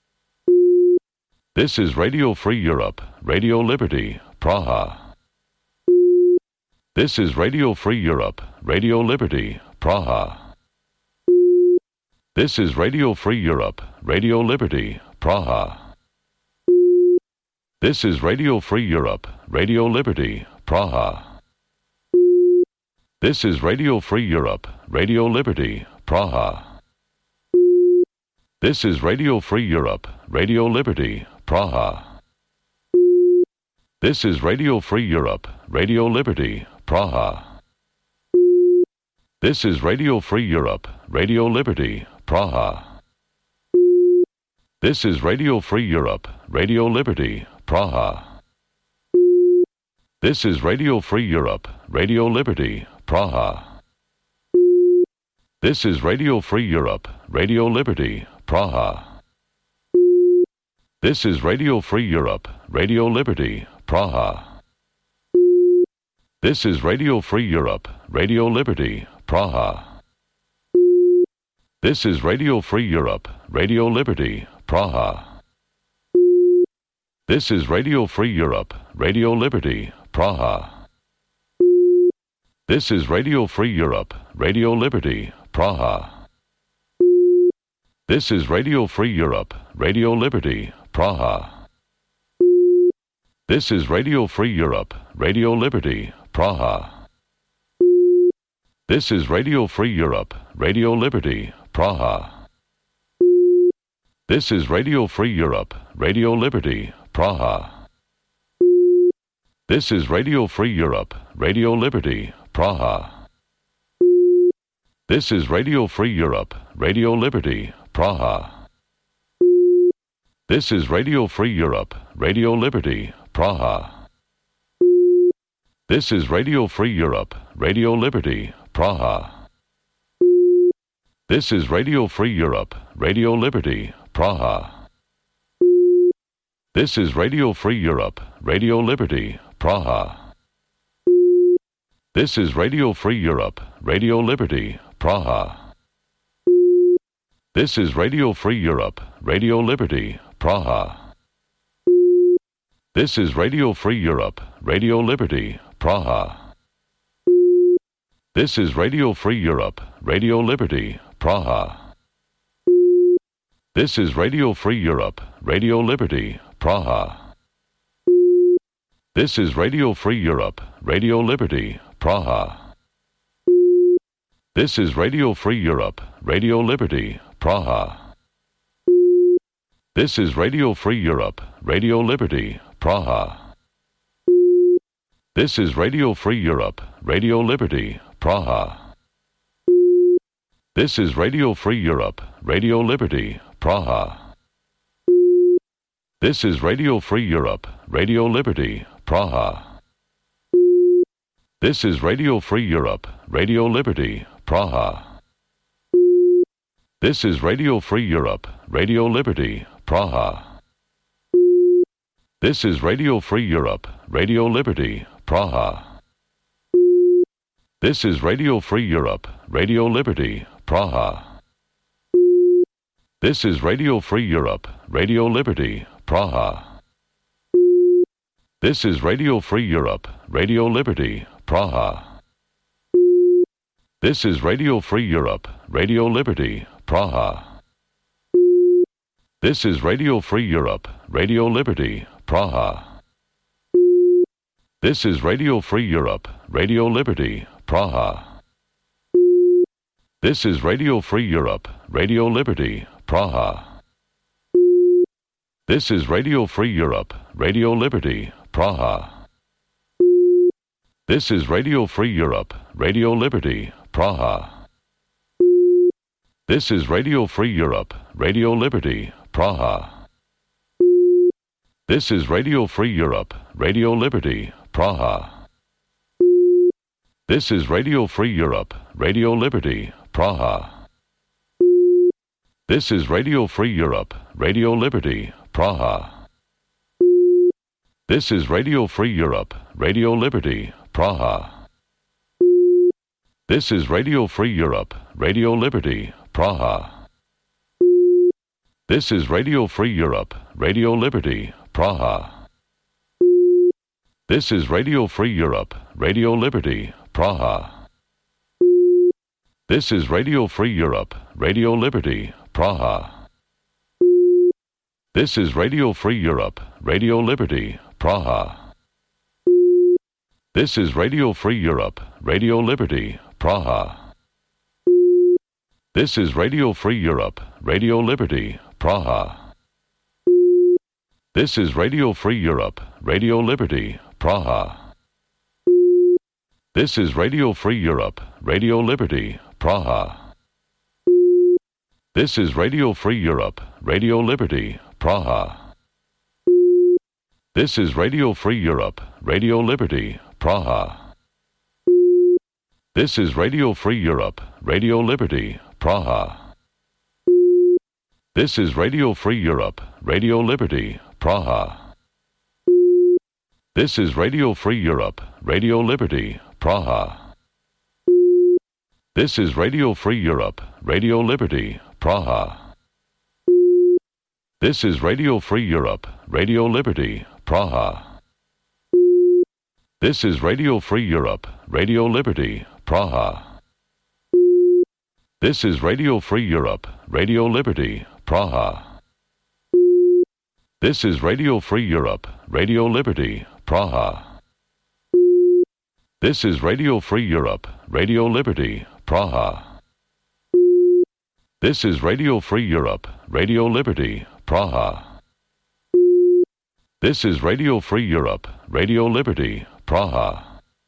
This is Radio Free Europe, Radio Liberty, Praha. This is Radio Free Europe, Radio Liberty, Praha. This is Radio Free Europe, Radio Liberty, Praha. This is Radio Free Europe, Radio Liberty, Praha. This is Radio Free Europe, Radio Liberty, Praha. This is Radio Free Europe, Radio Liberty, Praha. This is Radio Free Europe, Radio Liberty, Praha. This is Radio Free Europe, Radio Liberty, Praha. This is Radio Free Europe, Radio Liberty, Praha. This is Radio Free Europe, Radio Liberty, Praha. This is Radio Free Europe, Radio Liberty, Praha. This is Radio Free Europe, Radio Liberty, Praha. This is Radio Free Europe, Radio Liberty, Praha. This is Radio Free Europe, Radio Liberty, Praha. This is Radio Free Europe, Radio Liberty, Praha. This is Radio Free Europe, Radio Liberty, Praha. This is Radio Free Europe, Radio Liberty, Praha. This is Radio Free Europe, Radio Liberty, Praha. This is Radio Free Europe, Radio Liberty, Praha. This is Radio Free Europe, Radio Liberty, Praha. This is Radio Free Europe, Radio Liberty, Praha. This is Radio Free Europe, Radio Liberty, Praha. This is Radio Free Europe, Radio Liberty, Praha. This is Radio Free Europe, Radio Liberty, Praha. This is Radio Free Europe, Radio Liberty, Praha. This is Radio Free Europe, Radio Liberty, Praha. This is Radio Free Europe, Radio Liberty, Praha. This is Radio Free Europe, Radio Liberty, Praha. This is Radio Free Europe, Radio Liberty, Praha. This is Radio Free Europe, Radio Liberty, Praha. This is Radio Free Europe, Radio Liberty, Praha. This is Radio Free Europe, Radio Liberty, Praha. This is Radio Free Europe, Radio Liberty, Praha. This is Radio Free Europe, Radio Liberty, Praha. This is Radio Free Europe, Radio Liberty, Praha. This is Radio Free Europe, Radio Liberty, Praha. This is Radio Free Europe, Radio Liberty, Praha. This is Radio Free Europe, Radio Liberty, Praha. This is Radio Free Europe, Radio Liberty, Praha. This is Radio Free Europe, Radio Liberty, Praha. This is Radio Free Europe, Radio Liberty, Praha. This is Radio Free Europe, Radio Liberty, Praha. This is Radio Free Europe, Radio Liberty, Praha. This is Radio Free Europe, Radio Liberty, Praha. This is Radio Free Europe, Radio Liberty, Praha. This is Radio Free Europe, Radio Liberty, Praha. This is Radio Free Europe, Radio Liberty, Praha. This is Radio Free Europe, Radio Liberty, Praha. This is Radio Free Europe, Radio Liberty, Praha. This is Radio Free Europe, Radio Liberty, Praha. This is Radio Free Europe, Radio Liberty, Praha. This is Radio Free Europe, Radio Liberty, Praha. This is Radio Free Europe, Radio Liberty, Praha. This is Radio Free Europe, Radio Liberty, Praha. This is Radio Free Europe, Radio Liberty, Praha. This is Radio Free Europe, Radio Liberty, Praha. This is Radio Free Europe, Radio Liberty, Praha. This is Radio Free Europe, Radio Liberty, Praha. This is Radio Free Europe, Radio Liberty, Praha. This is Radio Free Europe, Radio Liberty, Praha. This is Radio Free Europe, Radio Liberty, Praha. This is Radio Free Europe, Radio Liberty, Praha. This is Radio Free Europe, Radio Liberty, Praha. This is Radio Free Europe, Radio Liberty, Praha. This is Radio Free Europe, Radio Liberty, Praha. This is Radio Free Europe, Radio Liberty, Praha. This is Radio Free Europe, Radio Liberty, Praha. This is Radio Free Europe, Radio Liberty, Praha. This is Radio Free Europe, Radio Liberty, Praha. This is Radio Free Europe, Radio Liberty, Praha. This is Radio Free Europe, Radio Liberty, Praha. This is Radio Free Europe, Radio Liberty, Praha. This is Radio Free Europe, Radio Liberty, Praha. This is Radio Free Europe, Radio Liberty, Praha. This is Radio Free Europe, Radio Liberty, Praha. This is Radio Free Europe, Radio Liberty, Praha.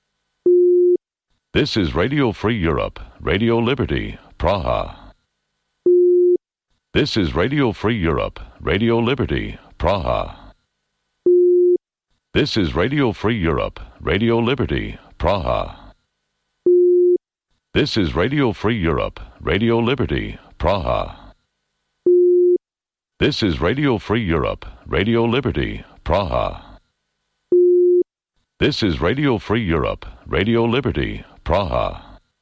This is Radio Free Europe, Radio Liberty, Praha. This is Radio Free Europe, Radio Liberty, Praha. This is Radio Free Europe, Radio Liberty, Praha. This is Radio Free Europe, Radio Liberty, Praha. This is Radio Free Europe, Radio Liberty, Praha. This is Radio Free Europe, Radio Liberty, Praha.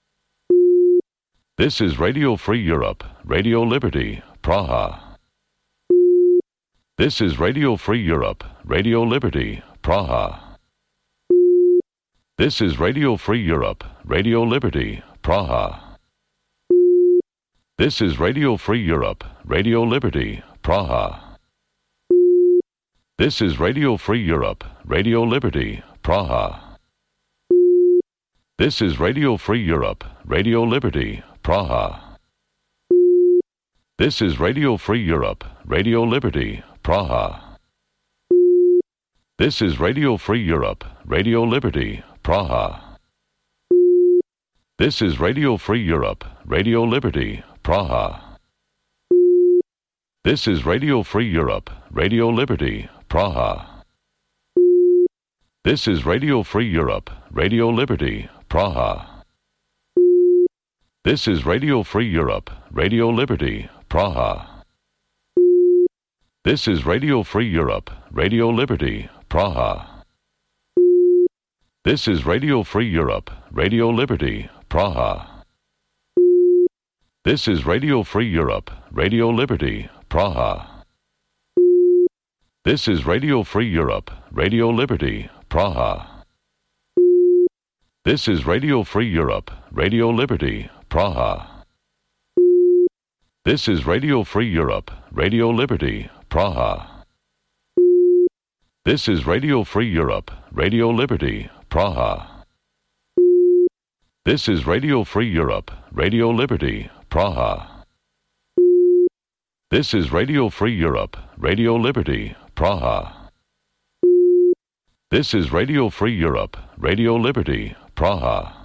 This is Radio Free Europe, Radio Liberty, Praha. This is Radio Free Europe, Radio Liberty, Praha. This is Radio Free Europe, Radio Liberty, Praha. This is Radio Free Europe, Radio Liberty, Praha. This is Radio Free Europe, Radio Liberty, Praha. This is Radio Free Europe, Radio Liberty, Praha. This is Radio Free Europe, Radio Liberty, Praha. This is Radio Free Europe, Radio Liberty, Praha. This is Radio Free Europe, Radio Liberty, Praha. This is Radio Free Europe, Radio Liberty, Praha. This is Radio Free Europe, Radio Liberty, Praha. This is Radio Free Europe, Radio Liberty, Praha. This is Radio Free Europe, Radio Liberty, Praha. This is Radio Free Europe, Radio Liberty, Praha. This is Radio Free Europe, Radio Liberty, Praha. This is Radio Free Europe, Radio Liberty, Praha. This is Radio Free Europe, Radio Liberty, Praha. This is Radio Free Europe, Radio Liberty, Praha. This is Radio Free Europe, Radio Liberty, Praha. This is Radio Free Europe, Radio Liberty, Praha. This is Radio Free Europe, Radio Liberty, Praha. This is Radio Free Europe, Radio Liberty, Praha.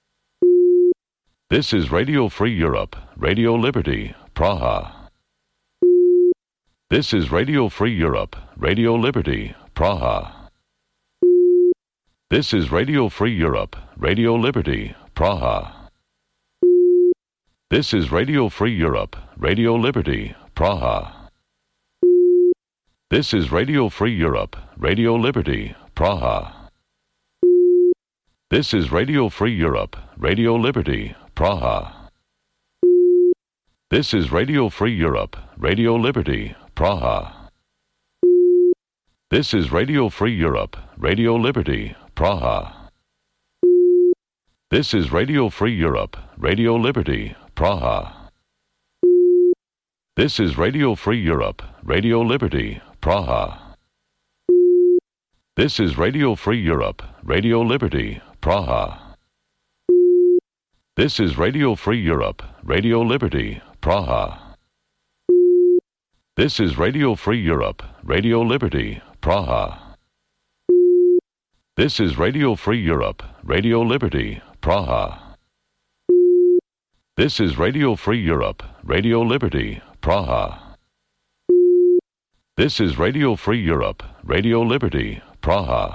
This is Radio Free Europe, Radio Liberty, Praha. This is Radio Free Europe, Radio Liberty, Praha. This is Radio Free Europe, Radio Liberty, Praha. This is Radio Free Europe, Radio Liberty, Praha. This is Radio Free Europe, Radio Liberty, Praha. This is Radio Free Europe, Radio Liberty, Praha. This is Radio Free Europe, Radio Liberty, Praha. This is Radio Free Europe, Radio Liberty, Praha. This is Radio Free Europe, Radio Liberty, Praha. This is Radio Free Europe, Radio Liberty, Praha. This is Radio Free Europe, Radio Liberty, Praha. This is Radio Free Europe, Radio Liberty, Praha. This is Radio Free Europe, Radio Liberty, Praha. This is Radio Free Europe, Radio Liberty, Praha. This is Radio Free Europe, Radio Liberty, Praha. This is Radio Free Europe, Radio Liberty, Praha.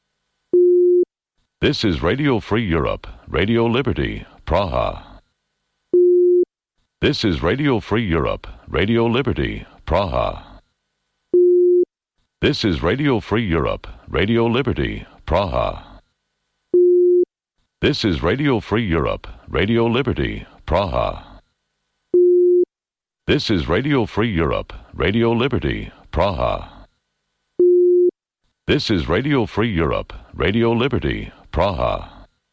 This is Radio Free Europe, Radio Liberty, Praha. This is Radio Free Europe, Radio Liberty, Praha. This is Radio Free Europe, Radio Liberty, Praha. This is Radio Free Europe, Radio Liberty, Praha. This is Radio Free Europe, Radio Liberty, Praha. This is Radio Free Europe, Radio Liberty, Praha.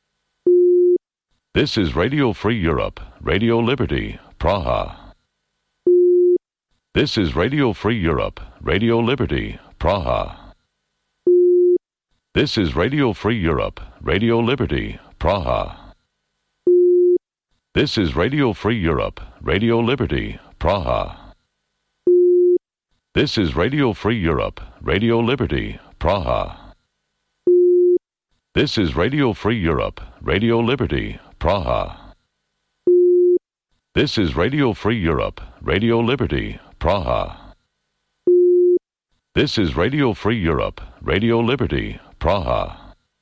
This is Radio Free Europe, Radio Liberty, Praha. This is Radio Free Europe, Radio Liberty, Praha. This is Radio Free Europe, Radio Liberty, Praha. This is Radio Free Europe, Radio Liberty, Praha. This is Radio Free Europe, Radio Liberty, Praha. This is Radio Free Europe, Radio Liberty, Praha. This is Radio Free Europe, Radio Liberty, Praha. This is Radio Free Europe, Radio Liberty, Praha.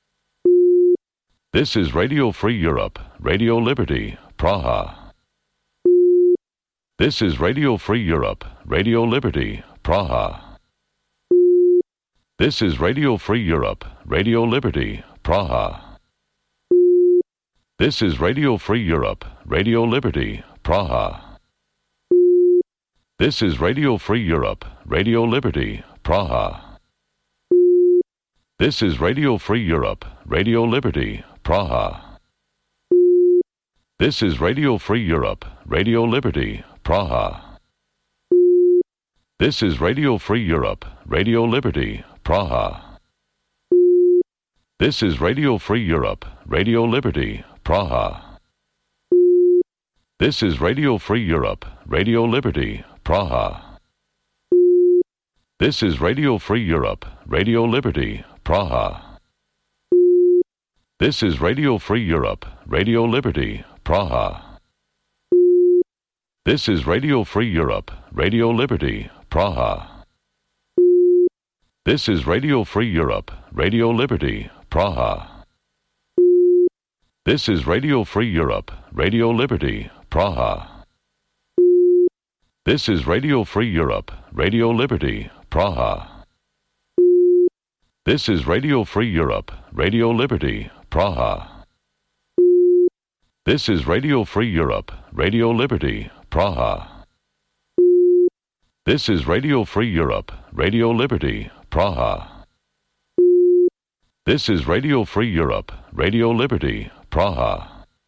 This is Radio Free Europe, Radio Liberty, Praha. This is Radio Free Europe, Radio Liberty, Praha. This is Radio Free Europe, Radio Liberty, Praha. This is Radio Free Europe, Radio Liberty, Praha. This is Radio Free Europe, Radio Liberty, Praha. This is Radio Free Europe, Radio Liberty, Praha. This is Radio Free Europe, Radio Liberty, Praha. This is Radio Free Europe, Radio Liberty, Praha. This is Radio Free Europe, Radio Liberty, Praha. This is Radio Free Europe, Radio Liberty, Praha. This is Radio Free Europe, Radio Liberty, Praha. This is Radio Free Europe, Radio Liberty, Praha. This is Radio Free Europe, Radio Liberty, Praha. This is Radio Free Europe, Radio Liberty, Praha. This is Radio Free Europe, Radio Liberty, Praha. This is Radio Free Europe, Radio Liberty, Praha. This is Radio Free Europe, Radio Liberty, Praha. This is Radio Free Europe, Radio Liberty, Praha. This is Radio Free Europe, Radio Liberty, Praha. This is Radio Free Europe, Radio Liberty, Praha.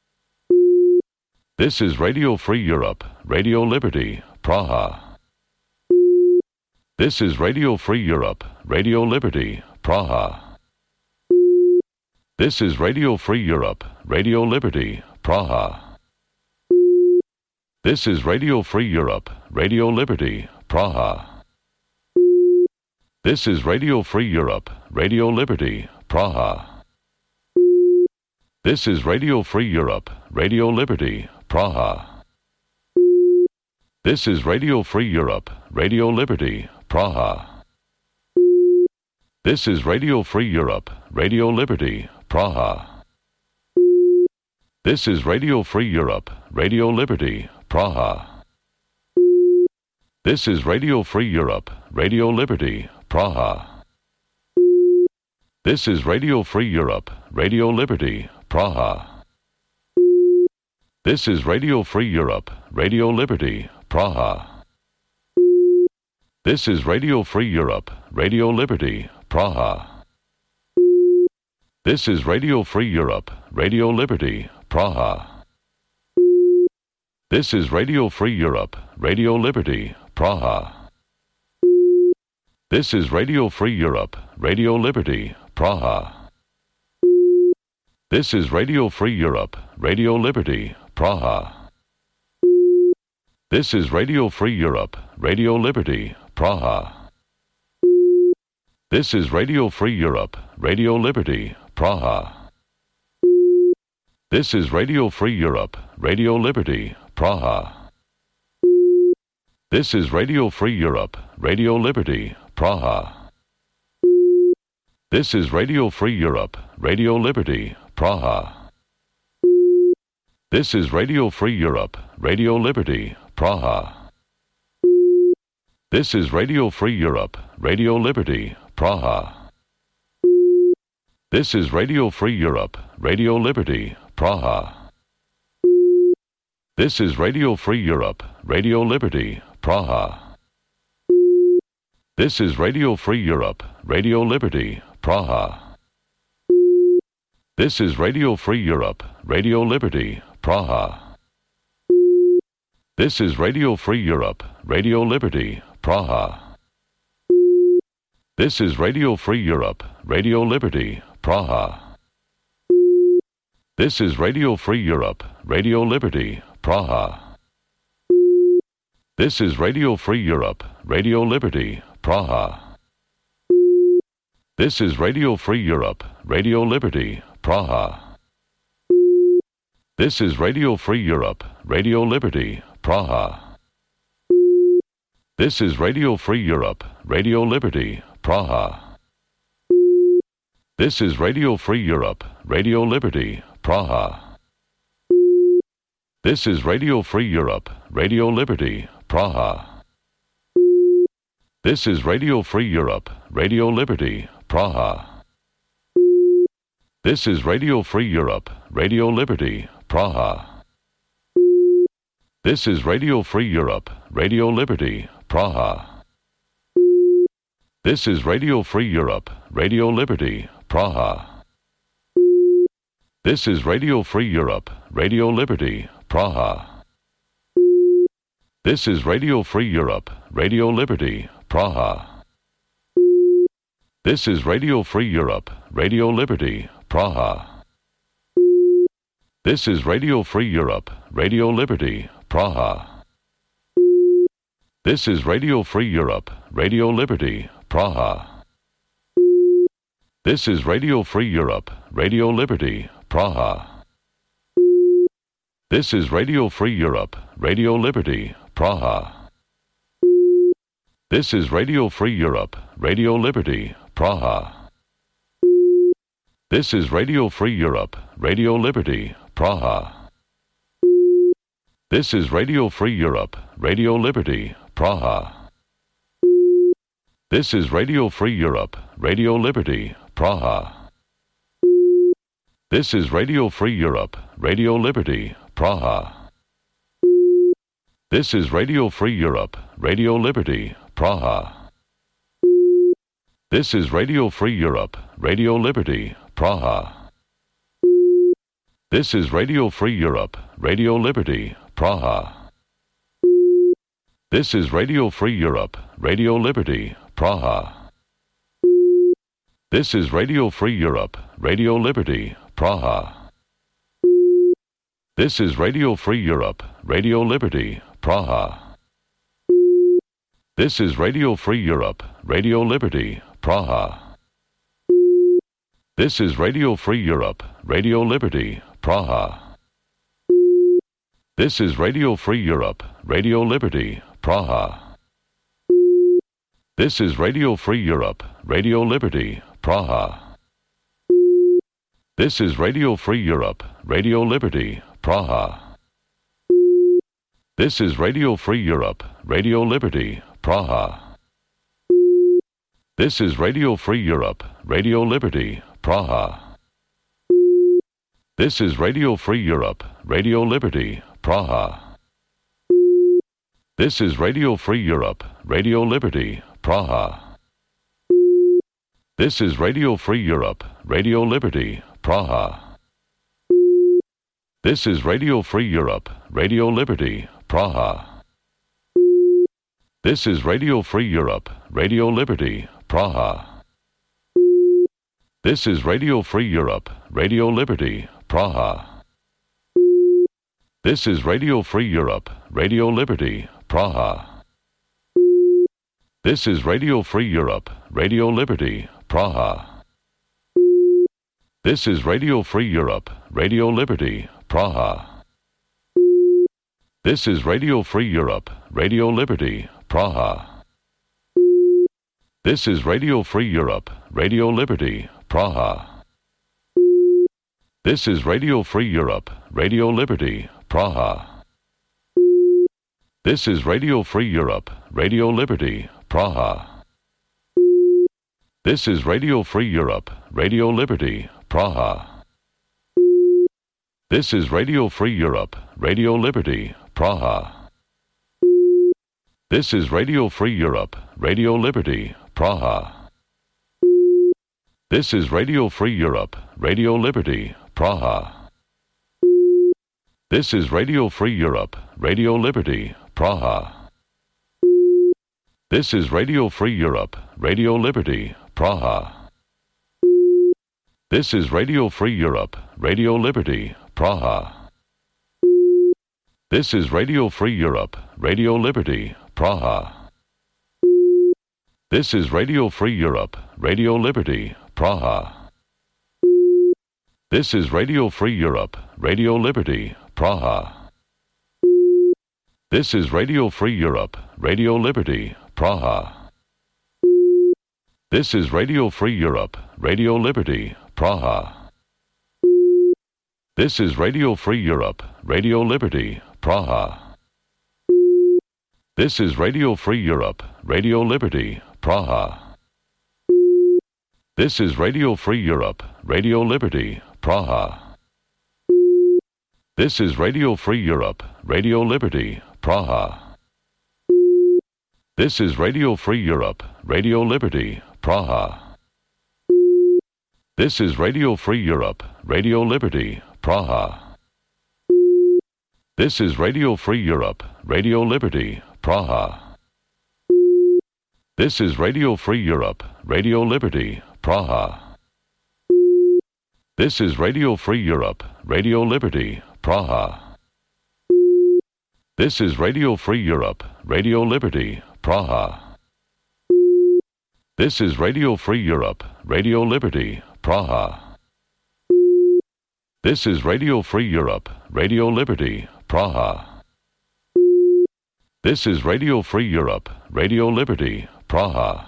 This is Radio Free Europe, Radio Liberty, Praha. This is Radio Free Europe, Radio Liberty, Praha. This is Radio Free Europe, Radio Liberty, Praha. This is Radio Free Europe, Radio Liberty, Praha. This is Radio Free Europe, Radio Liberty, Praha. This is Radio Free Europe, Radio Liberty, Praha. This is Radio Free Europe, Radio Liberty, Praha. This is Radio Free Europe, Radio Liberty, Praha. This is Radio Free Europe, Radio Liberty, Praha. This is Radio Free Europe, Radio Liberty, Praha. This is Radio Free Europe, Radio Liberty, Praha. This is Radio Free Europe, Radio Liberty, Praha. This is Radio Free Europe, Radio Liberty, Praha. This is Radio Free Europe, Radio Liberty, Praha. This is Radio Free Europe, Radio Liberty, Praha. This is Radio Free Europe, Radio Liberty, Praha. This is Radio Free Europe, Radio Liberty, Praha. This is Radio Free Europe, Radio Liberty, Praha. This is Radio Free Europe, Radio Liberty, Praha. This is Radio Free Europe, Radio Liberty, Praha. This is Radio Free Europe, Radio Liberty, Praha. This is Radio Free Europe, Radio Liberty, Praha. This is Radio Free Europe, Radio Liberty, Praha. This is Radio Free Europe, Radio Liberty, Praha. This is Radio Free Europe, Radio Liberty, Praha. This is Radio Free Europe, Radio Liberty, Praha. This is Radio Free Europe, Radio Liberty, Praha. This is Radio Free Europe, Radio Liberty, Praha. This is Radio Free Europe, Radio Liberty, Praha. This is Radio Free Europe, Radio Liberty, Praha. This is Radio Free Europe, Radio Liberty, Praha. This is Radio Free Europe, Radio Liberty, Praha. This is Radio Free Europe, Radio Liberty, Praha. This is Radio Free Europe, Radio Liberty, Praha. This is Radio Free Europe, Radio Liberty, Praha. This is Radio Free Europe, Radio Liberty, Praha. This is Radio Free Europe, Radio Liberty, Praha. This is Radio Free Europe, Radio Liberty, Praha. This is Radio Free Europe, Radio Liberty, Praha. This is Radio Free Europe, Radio Liberty, Praha. This is Radio Free Europe, Radio Liberty, Praha. This is Radio Free Europe, Radio Liberty, Praha. This is Radio Free Europe, Radio Liberty, Praha. This is Radio Free Europe, Radio Liberty, Praha. This is Radio Free Europe, Radio Liberty, Praha. This is Radio Free Europe, Radio Liberty, Praha. This is Radio Free Europe, Radio Liberty, Praha. This is Radio Free Europe, Radio Liberty, Praha. This is Radio Free Europe, Radio Liberty, Praha. This is Radio Free Europe, Radio Liberty, Praha. This is Radio Free Europe, Radio Liberty, Praha. This is Radio Free Europe, Radio Liberty, Praha. This is Radio Free Europe, Radio Liberty, Praha. This is Radio Free Europe, Radio Liberty, Praha. This is Radio Free Europe, Radio Liberty, Praha. This is Radio Free Europe, Radio Liberty, Praha. This is Radio Free Europe, Radio Liberty, Praha. This is Radio Free Europe, Radio Liberty, Praha. This is Radio Free Europe, Radio Liberty, Praha. This is Radio Free Europe, Radio Liberty, Praha. This is Radio Free Europe, Radio Liberty, Praha. This is Radio Free Europe, Radio Liberty, Praha. This is Radio Free Europe, Radio Liberty, Praha. This is Radio Free Europe, Radio Liberty, Praha. This is Radio Free Europe, Radio Liberty, Praha. This is Radio Free Europe, Radio Liberty, Praha. This is Radio Free Europe, Radio Liberty, Praha. This is Radio Free Europe, Radio Liberty, Praha. This is Radio Free Europe, Radio Liberty, Praha. This is Radio Free Europe, Radio Liberty, Praha. This is Radio Free Europe, Radio Liberty, Praha. This is Radio Free Europe, Radio Liberty, Praha. This is Radio Free Europe, Radio Liberty, Praha. This is Radio Free Europe, Radio Liberty, Praha. This is Radio Free Europe, Radio Liberty, Praha. This is Radio Free Europe, Radio Liberty, Praha. This is Radio Free Europe, Radio Liberty, Praha. This is Radio Free Europe, Radio Liberty, Praha. This is Radio Free Europe, Radio Liberty, Praha. This is Radio Free Europe, Radio Liberty, Praha. This is Radio Free Europe, Radio Liberty, Praha. This is Radio Free Europe, Radio Liberty, Praha. This is Radio Free Europe, Radio Liberty, Praha. This is Radio Free Europe, Radio Liberty, Praha. This is Radio Free Europe, Radio Liberty, Praha. This is Radio Free Europe, Radio Liberty, Praha. This is Radio Free Europe, Radio Liberty, Praha. This is Radio Free Europe, Radio Liberty, Praha. This is Radio Free Europe, Radio Liberty, Praha. This is Radio Free Europe, Radio Liberty, Praha. This is Radio Free Europe, Radio Liberty, Praha. This is Radio Free Europe, Radio Liberty, Praha. This is Radio Free Europe, Radio Liberty, Praha. This is Radio Free Europe, Radio Liberty, Praha. This is Radio Free Europe, Radio Liberty, Praha. This is Radio Free Europe, Radio Liberty, Praha. This is Radio Free Europe, Radio Liberty, Praha. This is Radio Free Europe, Radio Liberty, Praha. This is Radio Free Europe, Radio Liberty, Praha. This is Radio Free Europe, Radio Liberty, Praha. This is Radio Free Europe, Radio Liberty, Praha. This is Radio Free Europe, Radio Liberty, Praha. This is Radio Free Europe, Radio Liberty, Praha. This is Radio Free Europe, Radio Liberty, Praha.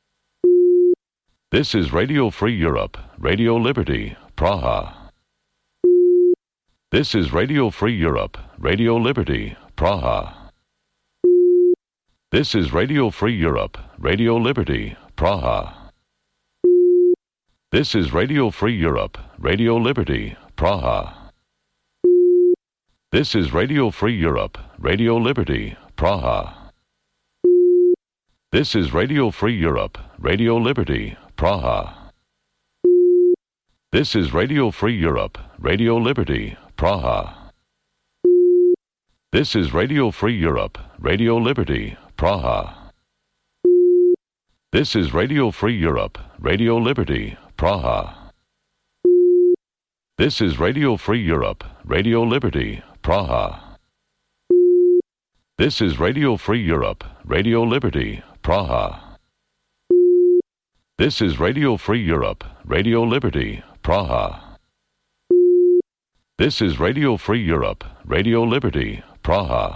This is Radio Free Europe, Radio Liberty, Praha. This is Radio Free Europe, Radio Liberty, Praha. This is Radio Free Europe, Radio Liberty, Praha. This is Radio Free Europe, Radio Liberty, Praha. This is Radio Free Europe, Radio Liberty, Praha. This is Radio Free Europe, Radio Liberty, Praha. This is Radio Free Europe, Radio Liberty, Praha. This is Radio Free Europe, Radio Liberty, Praha. This is Radio Free Europe, Radio Liberty, Praha. This is Radio Free Europe, Radio Liberty, Praha. This is Radio Free Europe, Radio Liberty, Praha. This is Radio Free Europe, Radio Liberty, Praha. This is Radio Free Europe, Radio Liberty, Praha.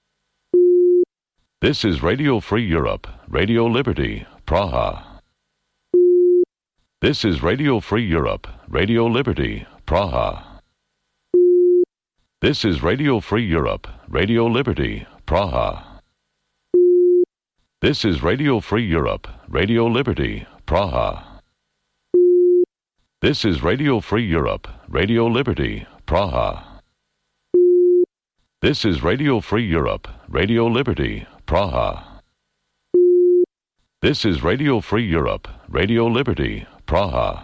This is Radio Free Europe, Radio Liberty, Praha. This is Radio Free Europe, Radio Liberty, Praha. This is Radio Free Europe, Radio Liberty, Praha. This is Radio Free Europe, Radio Liberty, Praha. This is Radio Free Europe, Radio Liberty, Praha. This is Radio Free Europe, Radio Liberty, Praha. This is Radio Free Europe, Radio Liberty, Praha.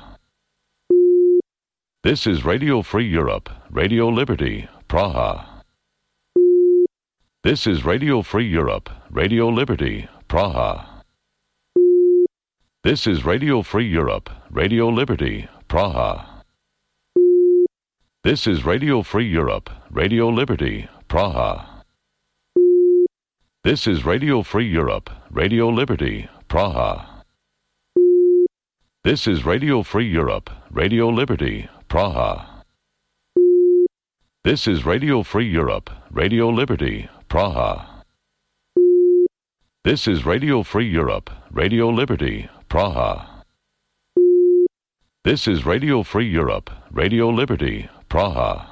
This is Radio Free Europe, Radio Liberty, Praha. This is Radio Free Europe, Radio Liberty, Praha. This is Radio Free Europe, Radio Liberty, Praha. This is Radio Free Europe, Radio Liberty, Praha. This is Radio Free Europe, Radio Liberty, Praha. This is Radio Free Europe, Radio Liberty, Praha. This is Radio Free Europe, Radio Liberty, Praha. This is Radio Free Europe, Radio Liberty, Praha. This is Radio Free Europe, Radio Liberty, Praha.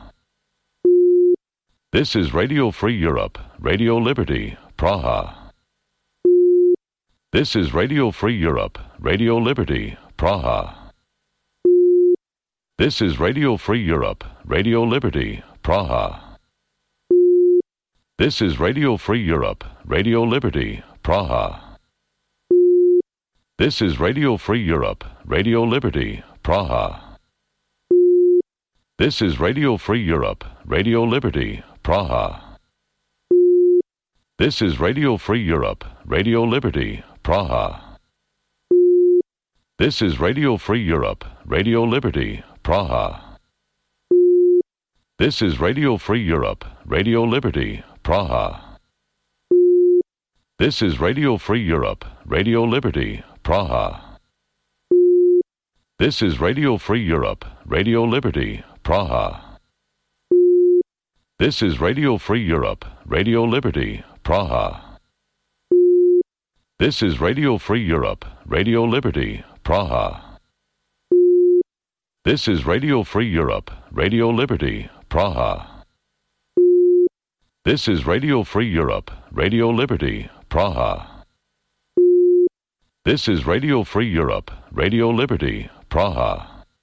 This is Radio Free Europe, Radio Liberty, Praha. This is Radio Free Europe, Radio Liberty, Praha. This is Radio Free Europe, Radio Liberty, Praha. This is Radio Free Europe, Radio Liberty, Praha. This is Radio Free Europe, Radio Liberty, Praha. This is Radio Free Europe, Radio Liberty, Praha. This is Radio Free Europe, Radio Liberty, Praha. This is Radio Free Europe, Radio Liberty, Praha. This is Radio Free Europe, Radio Liberty, Praha. This is Radio Free Europe, Radio Liberty, Praha. This is Radio Free Europe, Radio Liberty, Praha. This is Radio Free Europe, Radio Liberty, Praha. This is Radio Free Europe, Radio Liberty, Praha. This is Radio Free Europe, Radio Liberty, Praha. This is Radio Free Europe, Radio Liberty, Praha. This is Radio Free Europe, Radio Liberty, Praha.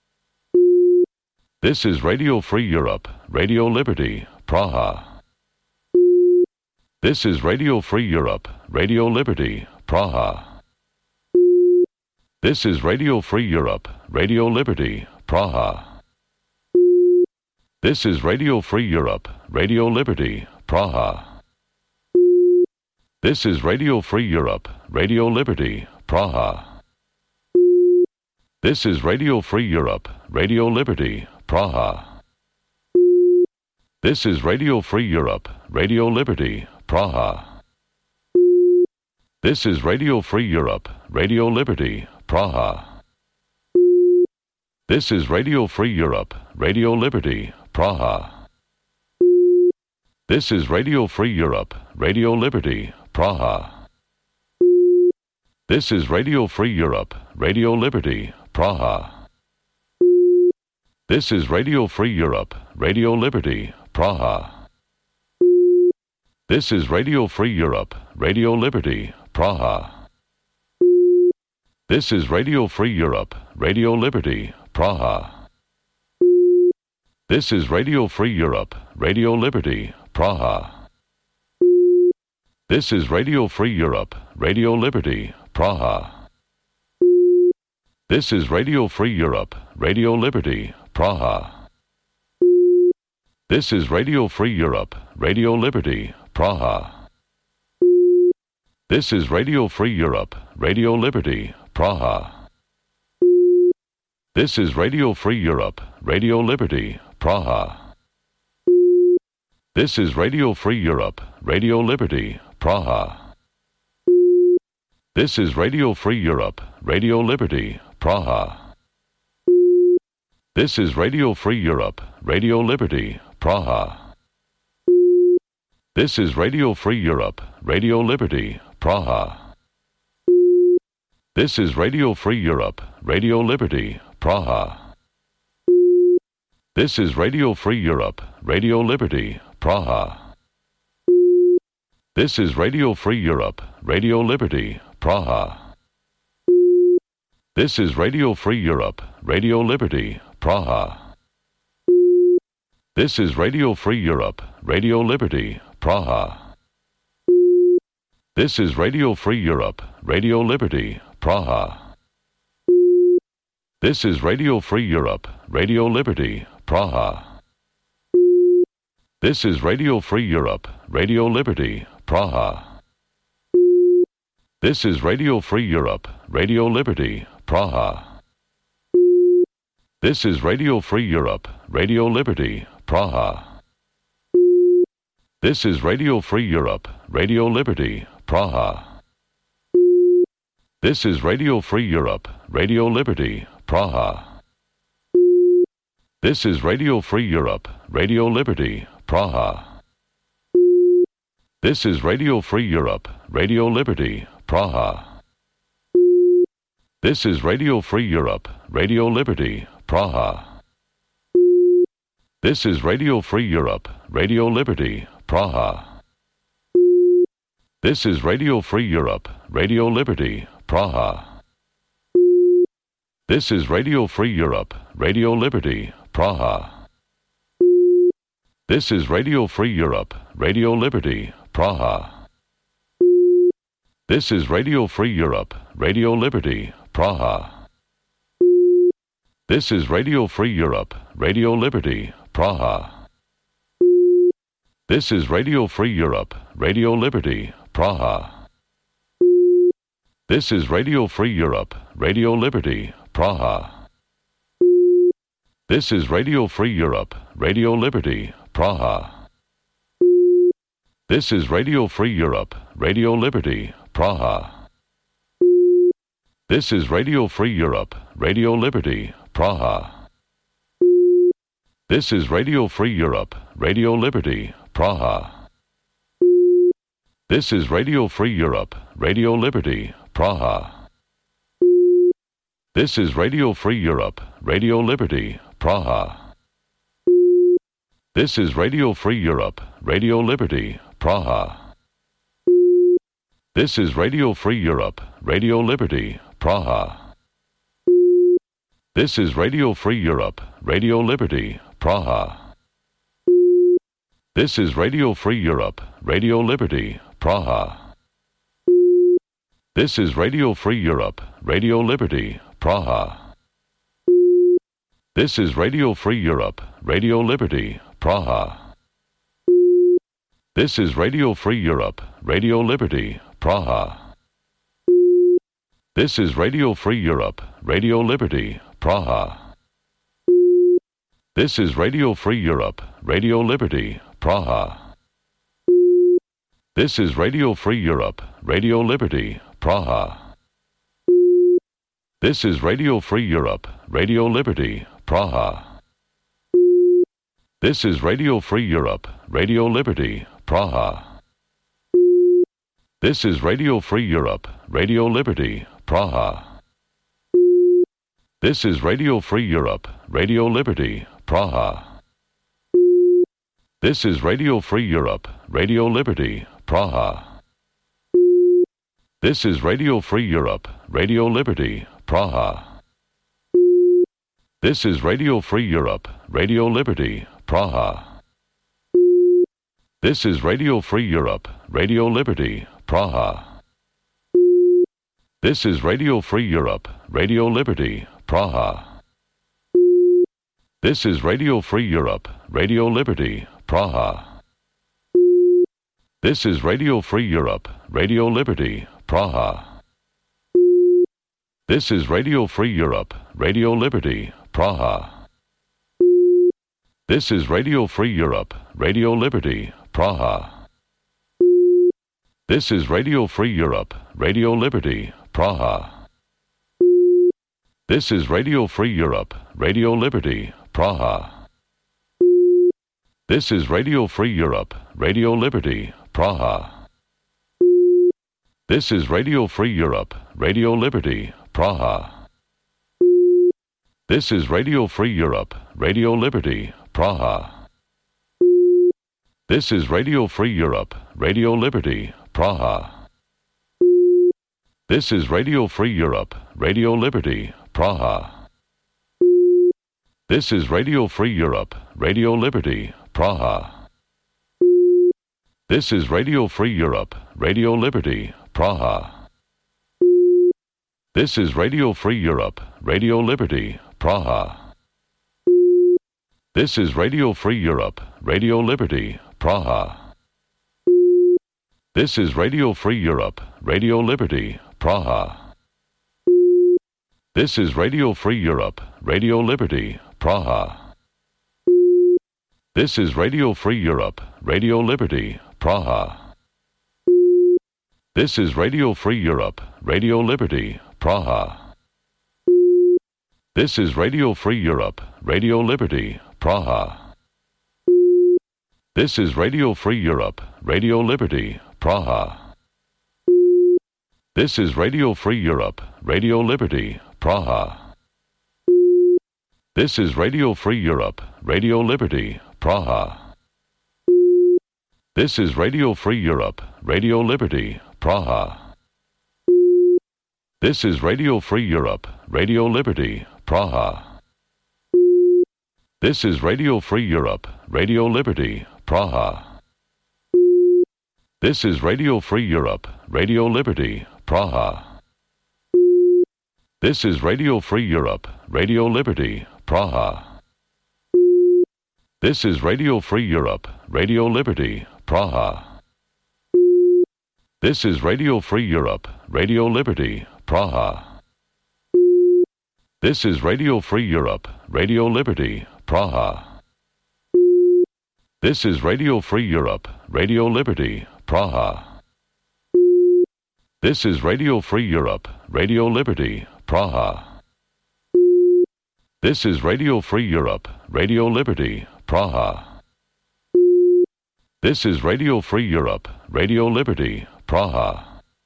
This is Radio Free Europe, Radio Liberty, Praha. This is Radio Free Europe, Radio Liberty, Praha. This is Radio Free Europe, Radio Liberty, Praha. This is Radio Free Europe, Radio Liberty, Praha. This is Radio Free Europe, Radio Liberty, Praha. This is Radio Free Europe, Radio Liberty, Praha. This is Radio Free Europe, Radio Liberty, Praha. This is Radio Free Europe, Radio Liberty, Praha. This is Radio Free Europe, Radio Liberty, Praha. This is Radio Free Europe, Radio Liberty, Praha. This is Radio Free Europe, Radio Liberty, Praha. This is Radio Free Europe, Radio Liberty, Praha. This is Radio Free Europe, Radio Liberty, Praha. This is Radio Free Europe, Radio Liberty, Praha. This is Radio Free Europe, Radio Liberty, Praha. This is Radio Free Europe, Radio Liberty, Praha. This is Radio Free Europe, Radio Liberty, Praha. This is Radio Free Europe, Radio Liberty, Praha. This is Radio Free Europe, Radio Liberty, Praha. This is Radio Free Europe, Radio Liberty, Praha. This is Radio Free Europe, Radio Liberty, Praha. This is Radio Free Europe, Radio Liberty, Praha. This is Radio Free Europe, Radio Liberty, Praha. This is Radio Free Europe, Radio Liberty, Praha. This is Radio Free Europe, Radio Liberty, Praha. This is Radio Free Europe, Radio Liberty, Praha. This is Radio Free Europe, Radio Liberty, Praha. This is Radio Free Europe, Radio Liberty, Praha. This is Radio Free Europe, Radio Liberty, Praha. This is Radio Free Europe, Radio Liberty, Praha. This is Radio Free Europe, Radio Liberty, Praha. This is Radio Free Europe, Radio Liberty, Praha. This is Radio Free Europe, Radio Liberty, Praha. This is Radio Free Europe, Radio Liberty, Praha. This is Radio Free Europe, Radio Liberty, Praha. This is Radio Free Europe, Radio Liberty, Praha. This is Radio Free Europe, Radio Liberty, Praha. This is Radio Free Europe, Radio Liberty, Praha. This is Radio Free Europe, Radio Liberty, Praha. This is Radio Free Europe, Radio Liberty, Praha. This is Radio Free Europe, Radio Liberty, Praha. This is Radio Free Europe, Radio Liberty, Praha. This is Radio Free Europe, Radio Liberty, Praha. This is Radio Free Europe, Radio Liberty, Praha. This is Radio Free Europe, Radio Liberty, Praha. This is Radio Free Europe, Radio Liberty, Praha. This is Radio Free Europe, Radio Liberty, Praha. This is Radio Free Europe, Radio Liberty, Praha. This is Radio Free Europe, Radio Liberty, Praha. This is Radio Free Europe, Radio Liberty, Praha. This is Radio Free Europe, Radio Liberty, Praha. This is Radio Free Europe, Radio Liberty, Praha. This is Radio Free Europe, Radio Liberty, Praha. This is Radio Free Europe, Radio Liberty, Praha. This is Radio Free Europe, Radio Liberty, Praha. This is Radio Free Europe, Radio Liberty, Praha. This is Radio Free Europe, Radio Liberty, Praha. This is Radio Free Europe, Radio Liberty, Praha. This is Radio Free Europe, Radio Liberty, Praha. This is Radio Free Europe, Radio Liberty, Praha. This is Radio Free Europe, Radio Liberty, Praha. This is Radio Free Europe, Radio Liberty, Praha. This is Radio Free Europe, Radio Liberty, Praha. This is Radio Free Europe, Radio Liberty, Praha. This is Radio Free Europe, Radio Liberty, Praha. This is Radio Free Europe, Radio Liberty, Praha. This is Radio Free Europe, Radio Liberty, Praha. This is Radio Free Europe, Radio Liberty, Praha. This is Radio Free Europe, Radio Liberty, Praha. This is Radio Free Europe, Radio Liberty, Praha. This is Radio Free Europe, Radio Liberty, Praha. This is Radio Free Europe, Radio Liberty, Praha. This is Radio Free Europe, Radio Liberty, Praha. This is Radio Free Europe, Radio Liberty, Praha. This is Radio Free Europe, Radio Liberty, Praha. This is Radio Free Europe, Radio Liberty, Praha. This is Radio Free Europe, Radio Liberty, Praha. This is Radio Free Europe, Radio Liberty, Praha. This is Radio Free Europe, Radio Liberty, Praha. This is Radio Free Europe, Radio Liberty, Praha. This is Radio Free Europe, Radio Liberty, Praha. This is Radio Free Europe, Radio Liberty, Praha. This is Radio Free Europe, Radio Liberty, Praha. This is Radio Free Europe, Radio Liberty, Praha. This is Radio Free Europe, Radio Liberty, Praha. This is Radio Free Europe, Radio Liberty, Praha. This is Radio Free Europe, Radio Liberty, Praha. This is Radio Free Europe, Radio Liberty, Praha. This is Radio Free Europe, Radio Liberty, Praha. This is Radio Free Europe, Radio Liberty, Praha. This is Radio Free Europe, Radio Liberty, Praha. This is Radio Free Europe, Radio Liberty, Praha. This is Radio Free Europe, Radio Liberty, Praha. This is Radio Free Europe, Radio Liberty, Praha. This is Radio Free Europe, Radio Liberty, Praha. This is Radio Free Europe, Radio Liberty, Praha. This is Radio Free Europe, Radio Liberty, Praha. This is Radio Free Europe, Radio Liberty, Praha. This is Radio Free Europe, Radio Liberty, Praha. This is Radio Free Europe, Radio Liberty, Praha. This is Radio Free Europe, Radio Liberty, Praha. This is Radio Free Europe, Radio Liberty, Praha. This is Radio Free Europe, Radio Liberty, Praha. This is Radio Free Europe, Radio Liberty, Praha. This is Radio Free Europe, Radio Liberty, Praha. This is Radio Free Europe, Radio Liberty, Praha. This is Radio Free Europe, Radio Liberty, Praha.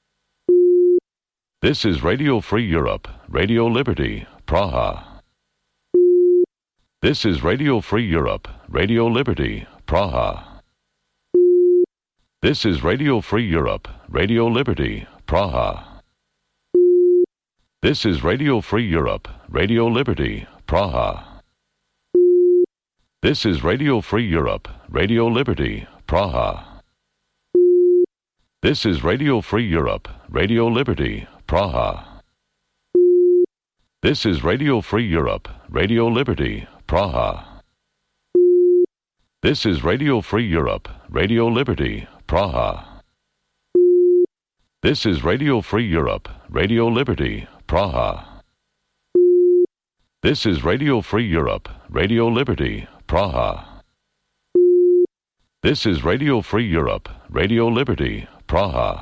This is Radio Free Europe, Radio Liberty, Praha. This is Radio Free Europe, Radio Liberty, Praha. This is Radio Free Europe, Radio Liberty, Praha. This is Radio Free Europe, Radio Liberty, Praha. This is Radio Free Europe, Radio Liberty, Praha. This is Radio Free Europe, Radio Liberty, Praha. This is Radio Free Europe, Radio Liberty, Praha. This is Radio Free Europe, Radio Liberty, Praha. This is Radio Free Europe, Radio Liberty, Praha. This is Radio Free Europe, Radio Liberty, Praha. This is Radio Free Europe, Radio Liberty, Praha.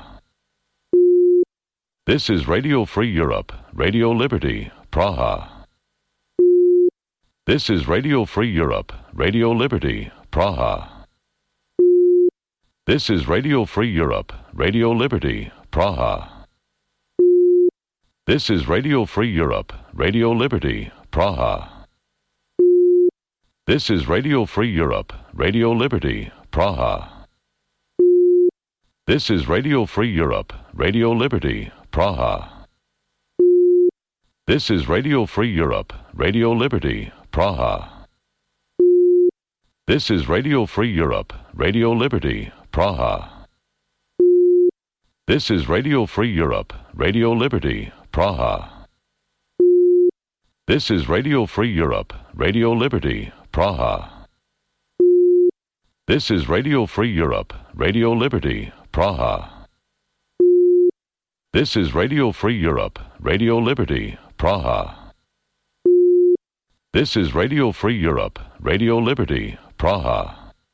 This is Radio Free Europe, Radio Liberty, Praha. This is Radio Free Europe, Radio Liberty, Praha. This is Radio Free Europe, Radio Liberty, Praha. This is Radio Free Europe, Radio Liberty, Praha. This is Radio Free Europe, Radio Liberty, Praha. This is Radio Free Europe, Radio Liberty, Praha. This is Radio Free Europe, Radio Liberty, Praha. This is Radio Free Europe, Radio Liberty, Praha. This is Radio Free Europe, Radio Liberty, Praha. This is Radio Free Europe, Radio Liberty, Praha. This is Radio Free Europe, Radio Liberty, Praha. This is Radio Free Europe, Radio Liberty, Praha. This is Radio Free Europe, Radio Liberty, Praha.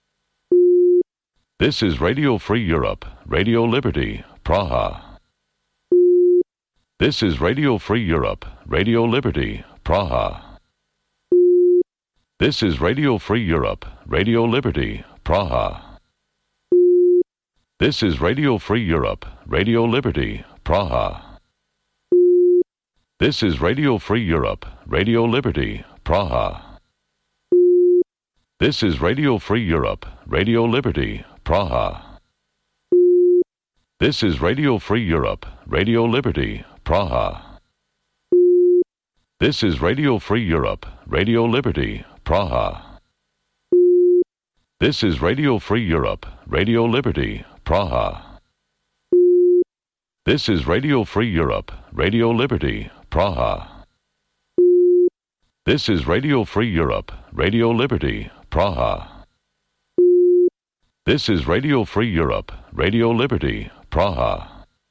This is Radio Free Europe, Radio Liberty, Praha. This is Radio Free Europe, Radio Liberty, Praha. This is Radio Free Europe, Radio Liberty, Praha. This is Radio Free Europe, Radio Liberty, Praha. This is Radio Free Europe, Radio Liberty, Praha. This is Radio Free Europe, Radio Liberty, Praha. This is Radio Free Europe, Radio Liberty, Praha. This is Radio Free Europe, Radio Liberty, Praha. This is Radio Free Europe, Radio Liberty, Praha. This is Radio Free Europe, Radio Liberty, Praha. This is Radio Free Europe, Radio Liberty, Praha. This is Radio Free Europe, Radio Liberty, Praha.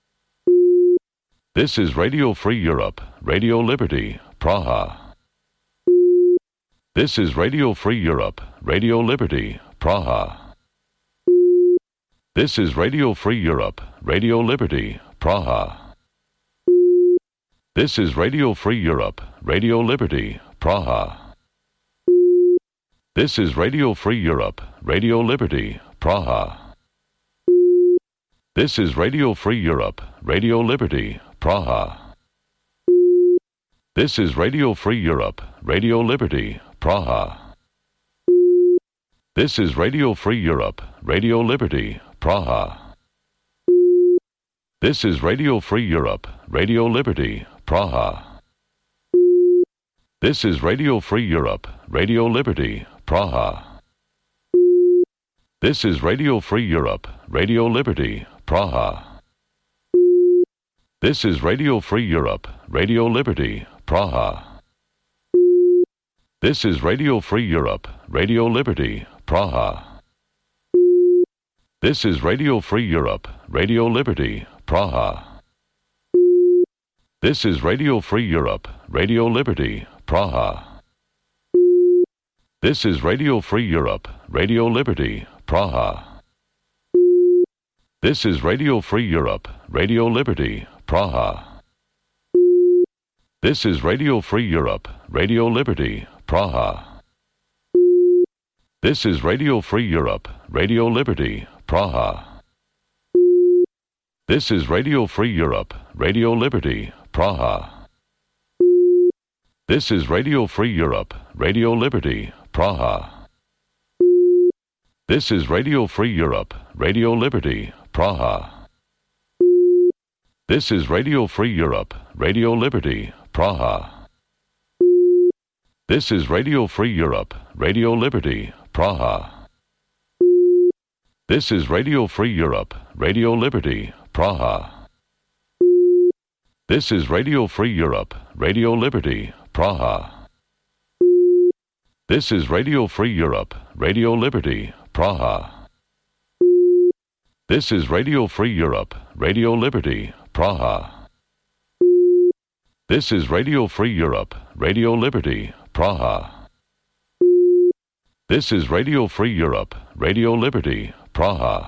This is Radio Free Europe, Radio Liberty, Praha. This is Radio Free Europe, Radio Liberty, Praha. This is Radio Free Europe, Radio Liberty, Praha. This is Radio Free Europe, Radio Liberty, Praha. This is Radio Free Europe, Radio Liberty, Praha. This is Radio Free Europe, Radio Liberty, Praha. This is Radio Free Europe, Radio Liberty, Praha. This is Radio Free Europe, Radio Liberty, Praha. This is Radio Free Europe, Radio Liberty, Praha. This is Radio Free Europe, Radio Liberty, Praha. This is Radio Free Europe, Radio Liberty, Praha. This is Radio Free Europe, Radio Liberty, Praha. This is Radio Free Europe, Radio Liberty, Praha. This is Radio Free Europe, Radio Liberty, Praha. This is Radio Free Europe, Radio Liberty, Praha. This is Radio Free Europe, Radio Liberty, Praha. This is Radio Free Europe, Radio Liberty, Praha. This is Radio Free Europe, Radio Liberty, Praha. This is Radio Free Europe, Radio Liberty, Praha. This is Radio Free Europe, Radio Liberty, Praha. This is Radio Free Europe, Radio Liberty, Praha. This is Radio Free Europe, Radio Liberty, Praha. This is Radio Free Europe, Radio Liberty, Praha. This is Radio Free Europe, Radio Liberty, Praha. This is Radio Free Europe, Radio Liberty, Praha. This is Radio Free Europe, Radio Liberty, Praha. This is Radio Free Europe, Radio Liberty, Praha. This is Radio Free Europe, Radio Liberty, Praha. This is Radio Free Europe, Radio Liberty, Praha. This is Radio Free Europe, Radio Liberty, Praha.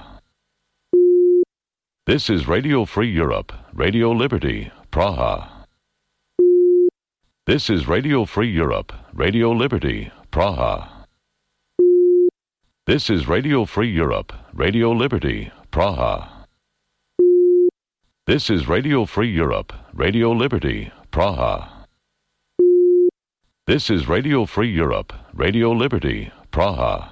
This is Radio Free Europe, Radio Liberty, Praha. This is Radio Free Europe, Radio Liberty, Praha. This is Radio Free Europe, Radio Liberty, Praha. This is Radio Free Europe, Radio Liberty, Praha. This is Radio Free Europe, Radio Liberty, Praha.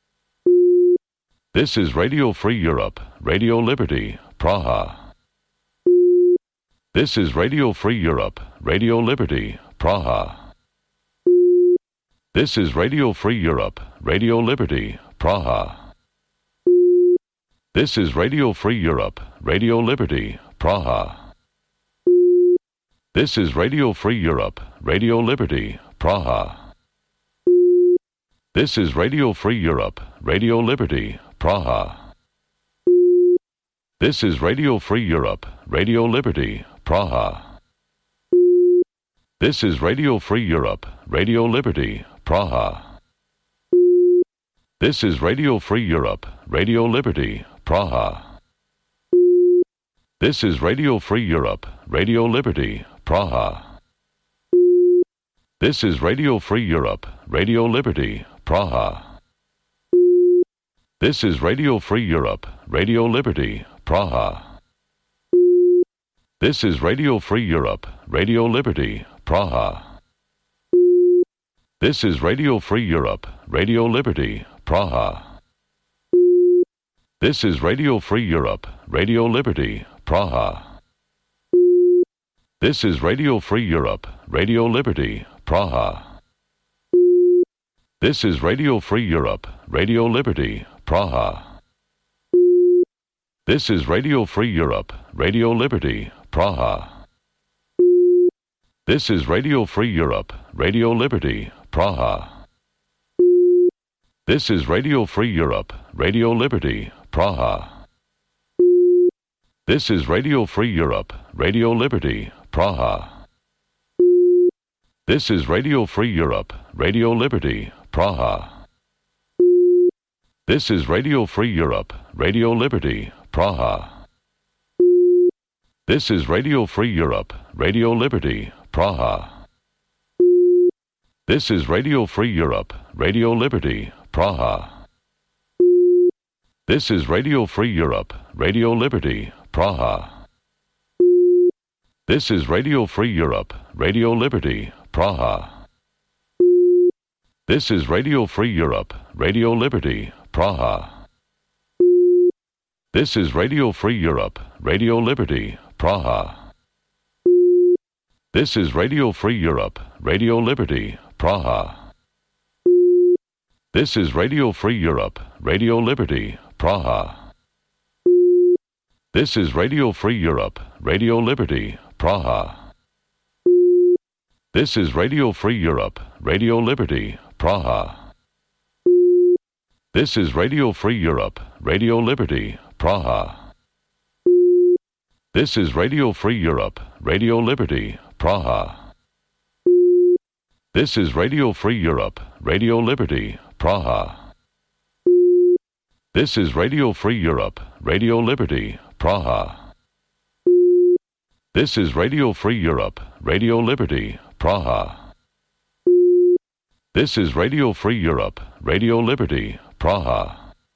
This is Radio Free Europe, Radio Liberty, Praha. This is Radio Free Europe, Radio Liberty, Praha. This is Radio Free Europe, Radio Liberty, Praha. This is Radio Free Europe, Radio Liberty, Praha. This is Radio Free Europe, Radio Liberty, Praha. This is Radio Free Europe, Radio Liberty, Praha. This is Radio Free Europe, Radio Liberty, Praha. This is Radio Free Europe, Radio Liberty, Praha. This is Radio Free Europe, Radio Liberty, Praha. This is Radio Free Europe, Radio Liberty, Praha. This is Radio Free Europe, Radio Liberty, Praha. This is Radio Free Europe, Radio Liberty, Praha. This is Radio Free Europe, Radio Liberty, Praha. This is Radio Free Europe, Radio Liberty, Praha. This is Radio Free Europe, Radio Liberty, Praha. This is Radio Free Europe, Radio Liberty, Praha. This is Radio Free Europe, Radio Liberty, Praha. This is Radio Free Europe, Radio Liberty, Praha. This is Radio Free Europe, Radio Liberty, Praha. This is Radio Free Europe, Radio Liberty, Praha. This is Radio Free Europe, Radio Liberty, Praha. This is Radio Free Europe, Radio Liberty, Praha. This is Radio Free Europe, Radio Liberty, Praha. This is Radio Free Europe, Radio Liberty, Praha. This is Radio Free Europe, Radio Liberty, Praha. This is Radio Free Europe, Radio Liberty, Praha. This is Radio Free Europe, Radio Liberty, Praha. This is Radio Free Europe, Radio Liberty, Praha. This is Radio Free Europe, Radio Liberty, Praha. This is Radio Free Europe, Radio Liberty, Praha. This is Radio Free Europe, Radio Liberty, Praha. This is Radio Free Europe, Radio Liberty, Praha. This is Radio Free Europe, Radio Liberty, Praha. This is Radio Free Europe, Radio Liberty, Praha. This is Radio Free Europe, Radio Liberty, Praha. This is Radio Free Europe, Radio Liberty, Praha. This is Radio Free Europe, Radio Liberty, Praha. This is Radio Free Europe, Radio Liberty, Praha. This is Radio Free Europe, Radio Liberty, Praha.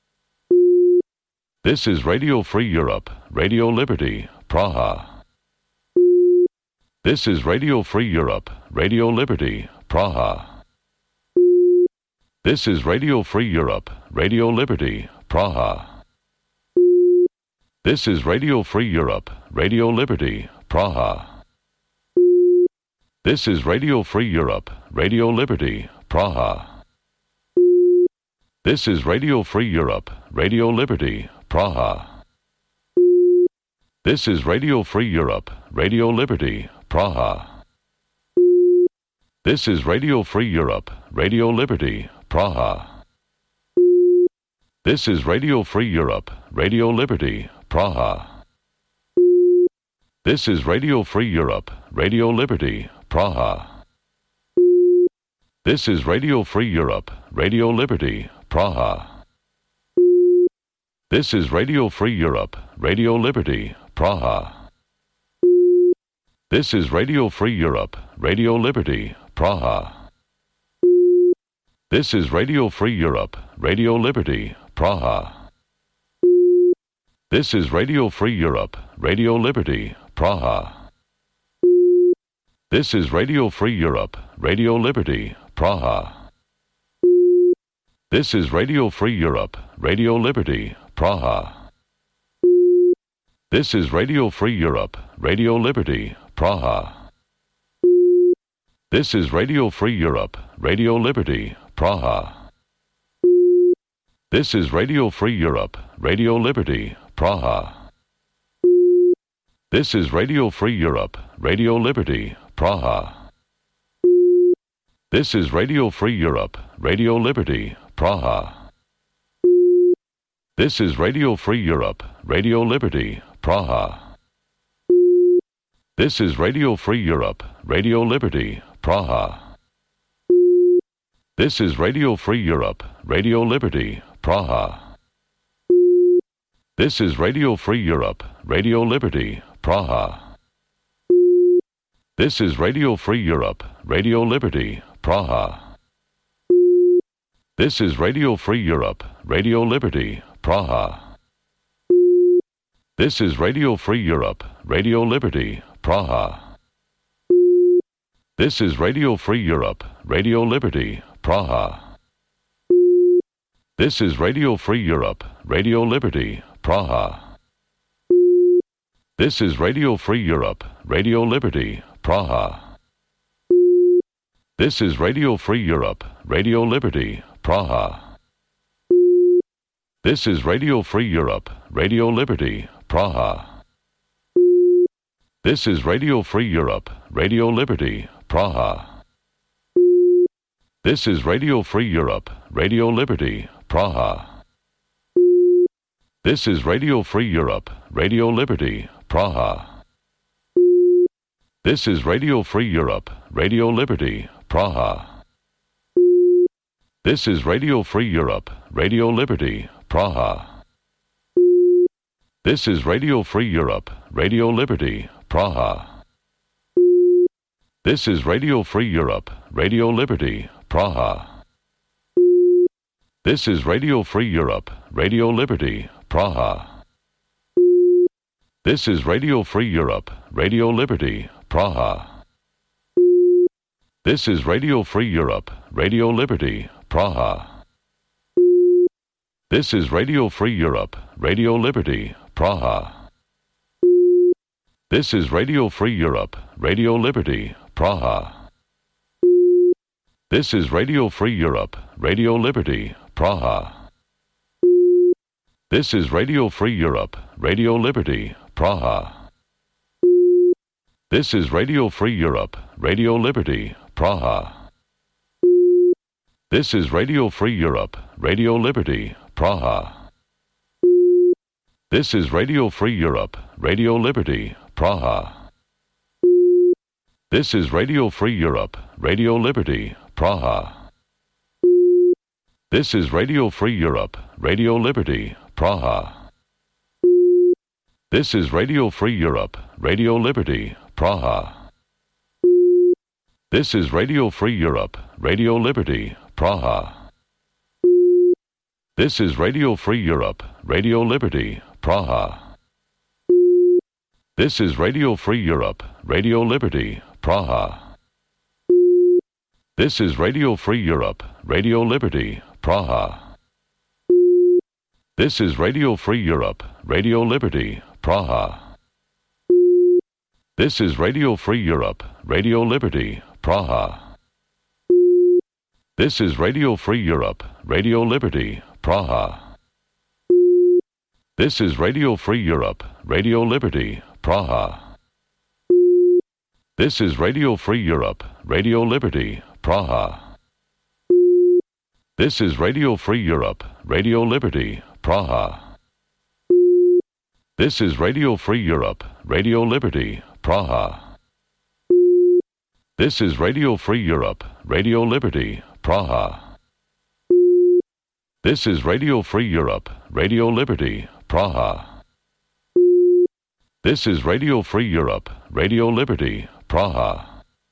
This is Radio Free Europe, Radio Liberty, Praha. This is Radio Free Europe, Radio Liberty, Praha. This is Radio Free Europe, Radio Liberty, Praha. This is Radio Free Europe, Radio Liberty, Praha. This is Radio Free Europe, Radio Liberty, Praha. This is Radio Free Europe, Radio Liberty, Praha. This is Radio Free Europe, Radio Liberty, Praha. This is Radio Free Europe, Radio Liberty, Praha. This is Radio Free Europe, Radio Liberty, Praha. This is Radio Free Europe, Radio Liberty, Praha. This is Radio Free Europe, Radio Liberty, Praha. This is Radio Free Europe, Radio Liberty, Praha. This is Radio Free Europe, Radio Liberty, Praha. This is Radio Free Europe, Radio Liberty, Praha. This is Radio Free Europe, Radio Liberty, Praha. This is Radio Free Europe, Radio Liberty, Praha. This is Radio Free Europe, Radio Liberty, Praha. This is Radio Free Europe, Radio Liberty, Praha. This is Radio Free Europe, Radio Liberty, Praha. This is Radio Free Europe, Radio Liberty, Praha. This is Radio Free Europe, Radio Liberty, Praha. This is Radio Free Europe, Radio Liberty, Praha. This is Radio Free Europe, Radio Liberty, Praha. This is Radio Free Europe, Radio Liberty, Praha. This is Radio Free Europe, Radio Liberty, Praha. This is Radio Free Europe, Radio Liberty, Praha. This is Radio Free Europe, Radio Liberty, Praha. This is Radio Free Europe, Radio Liberty, Praha. This is Radio Free Europe, Radio Liberty, Praha. This is Radio Free Europe, Radio Liberty, Praha. This is Radio Free Europe, Radio Liberty, Praha. This is Radio Free Europe, Radio Liberty, Praha. This is Radio Free Europe, Radio Liberty, Praha. This is Radio Free Europe, Radio Liberty, Praha. This is Radio Free Europe, Radio Liberty, Praha. This is Radio Free Europe, Radio Liberty, Praha. This is Radio Free Europe, Radio Liberty, Praha. This is Radio Free Europe, Radio Liberty, Praha. This is Radio Free Europe, Radio Liberty, Praha. This is Radio Free Europe, Radio Liberty, Praha. This is Radio Free Europe, Radio Liberty, Praha. This is Radio Free Europe, Radio Liberty, Praha. This is Radio Free Europe, Radio Liberty, Praha. This is Radio Free Europe, Radio Liberty, Praha. This is Radio Free Europe, Radio Liberty, Praha. This is Radio Free Europe, Radio Liberty, Praha. This is Radio Free Europe, Radio Liberty, Praha. This is Radio Free Europe, Radio Liberty, Praha. This is Radio Free Europe, Radio Liberty, Praha. This is Radio Free Europe, Radio Liberty, Praha. This is Radio Free Europe, Radio Liberty, Praha. This is Radio Free Europe, Radio Liberty, Praha. This is Radio Free Europe, Radio Liberty, Praha. This is Radio Free Europe, Radio Liberty, Praha. This is Radio Free Europe, Radio Liberty, Praha. This is Radio Free Europe, Radio Liberty, Praha. This is Radio Free Europe, Radio Liberty, Praha. This is Radio Free Europe, Radio Liberty, Praha. This is Radio Free Europe, Radio Liberty, Praha. This is Radio Free Europe, Radio Liberty, Praha. This is Radio Free Europe, Radio Liberty, Praha. This is Radio Free Europe, Radio Liberty, Praha. This is Radio Free Europe, Radio Liberty, Praha. This is Radio Free Europe, Radio Liberty, Praha. This is Radio Free Europe, Radio Liberty, Praha. This is Radio Free Europe, Radio Liberty, Praha. This is Radio Free Europe, Radio Liberty, Praha. This is Radio Free Europe, Radio Liberty, Praha.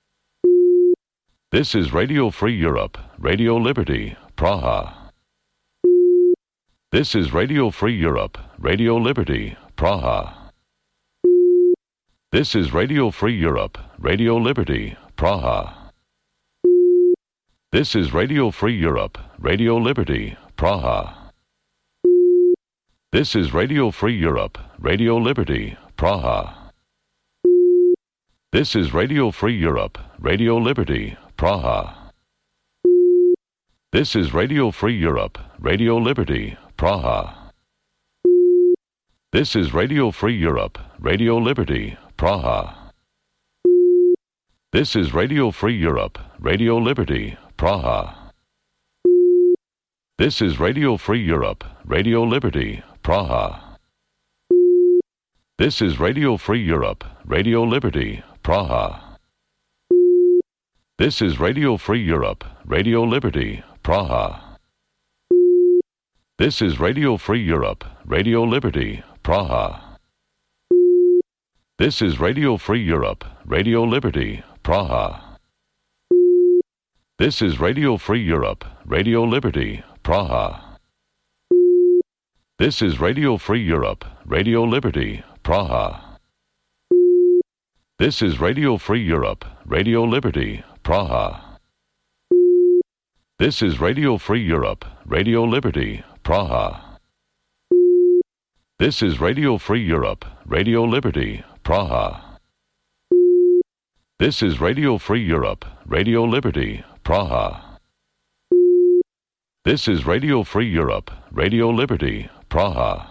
This is Radio Free Europe, Radio Liberty, Praha. This is Radio Free Europe, Radio Liberty, Praha. This is Radio Free Europe, Radio Liberty, Praha. This is Radio Free Europe, Radio Liberty, Praha. This is Radio Free Europe, Radio Liberty, Praha. This is Radio Free Europe, Radio Liberty, Praha. This is Radio Free Europe, Radio Liberty, Praha. This is Radio Free Europe, Radio Liberty, Praha. This is Radio Free Europe, Radio Liberty, Praha. This is Radio Free Europe, Radio Liberty, Praha. This is Radio Free Europe, Radio Liberty, Praha. This is Radio Free Europe, Radio Liberty, Praha. This is Radio Free Europe, Radio Liberty, Praha. This is Radio Free Europe, Radio Liberty, Praha. This is Radio Free Europe, Radio Liberty, Praha. This is Radio Free Europe, Radio Liberty, Praha. This is Radio Free Europe, Radio Liberty, Praha. This is Radio Free Europe, Radio Liberty, Praha. This is Radio Free Europe, Radio Liberty, Praha. This is Radio Free Europe, Radio Liberty, Praha. This is Radio Free Europe, Radio Liberty, Praha.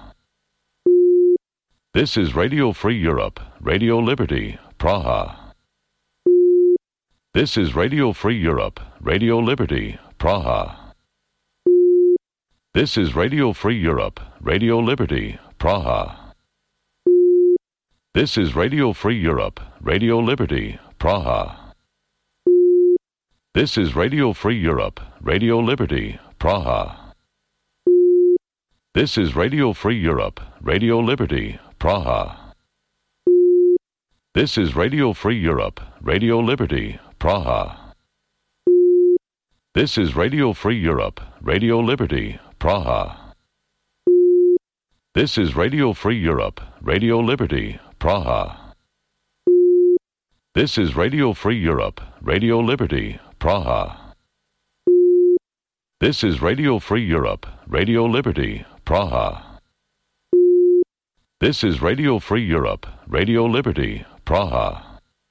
This is Radio Free Europe, Radio Liberty, Praha. This is Radio Free Europe, Radio Liberty, Praha. This is Radio Free Europe, Radio Liberty, Praha. This is Radio Free Europe, Radio Liberty, Praha. This is Radio Free Europe, Radio Liberty, Praha. This is Radio Free Europe, Radio Liberty, Praha. This is Radio Free Europe, Radio Liberty, Praha. This is Radio Free Europe, Radio Liberty, Praha. This is Radio Free Europe, Radio Liberty, Praha. This is Radio Free Europe, Radio Liberty, Praha. This is Radio Free Europe, Radio Liberty, Praha. This is Radio Free Europe, Radio Liberty, Praha.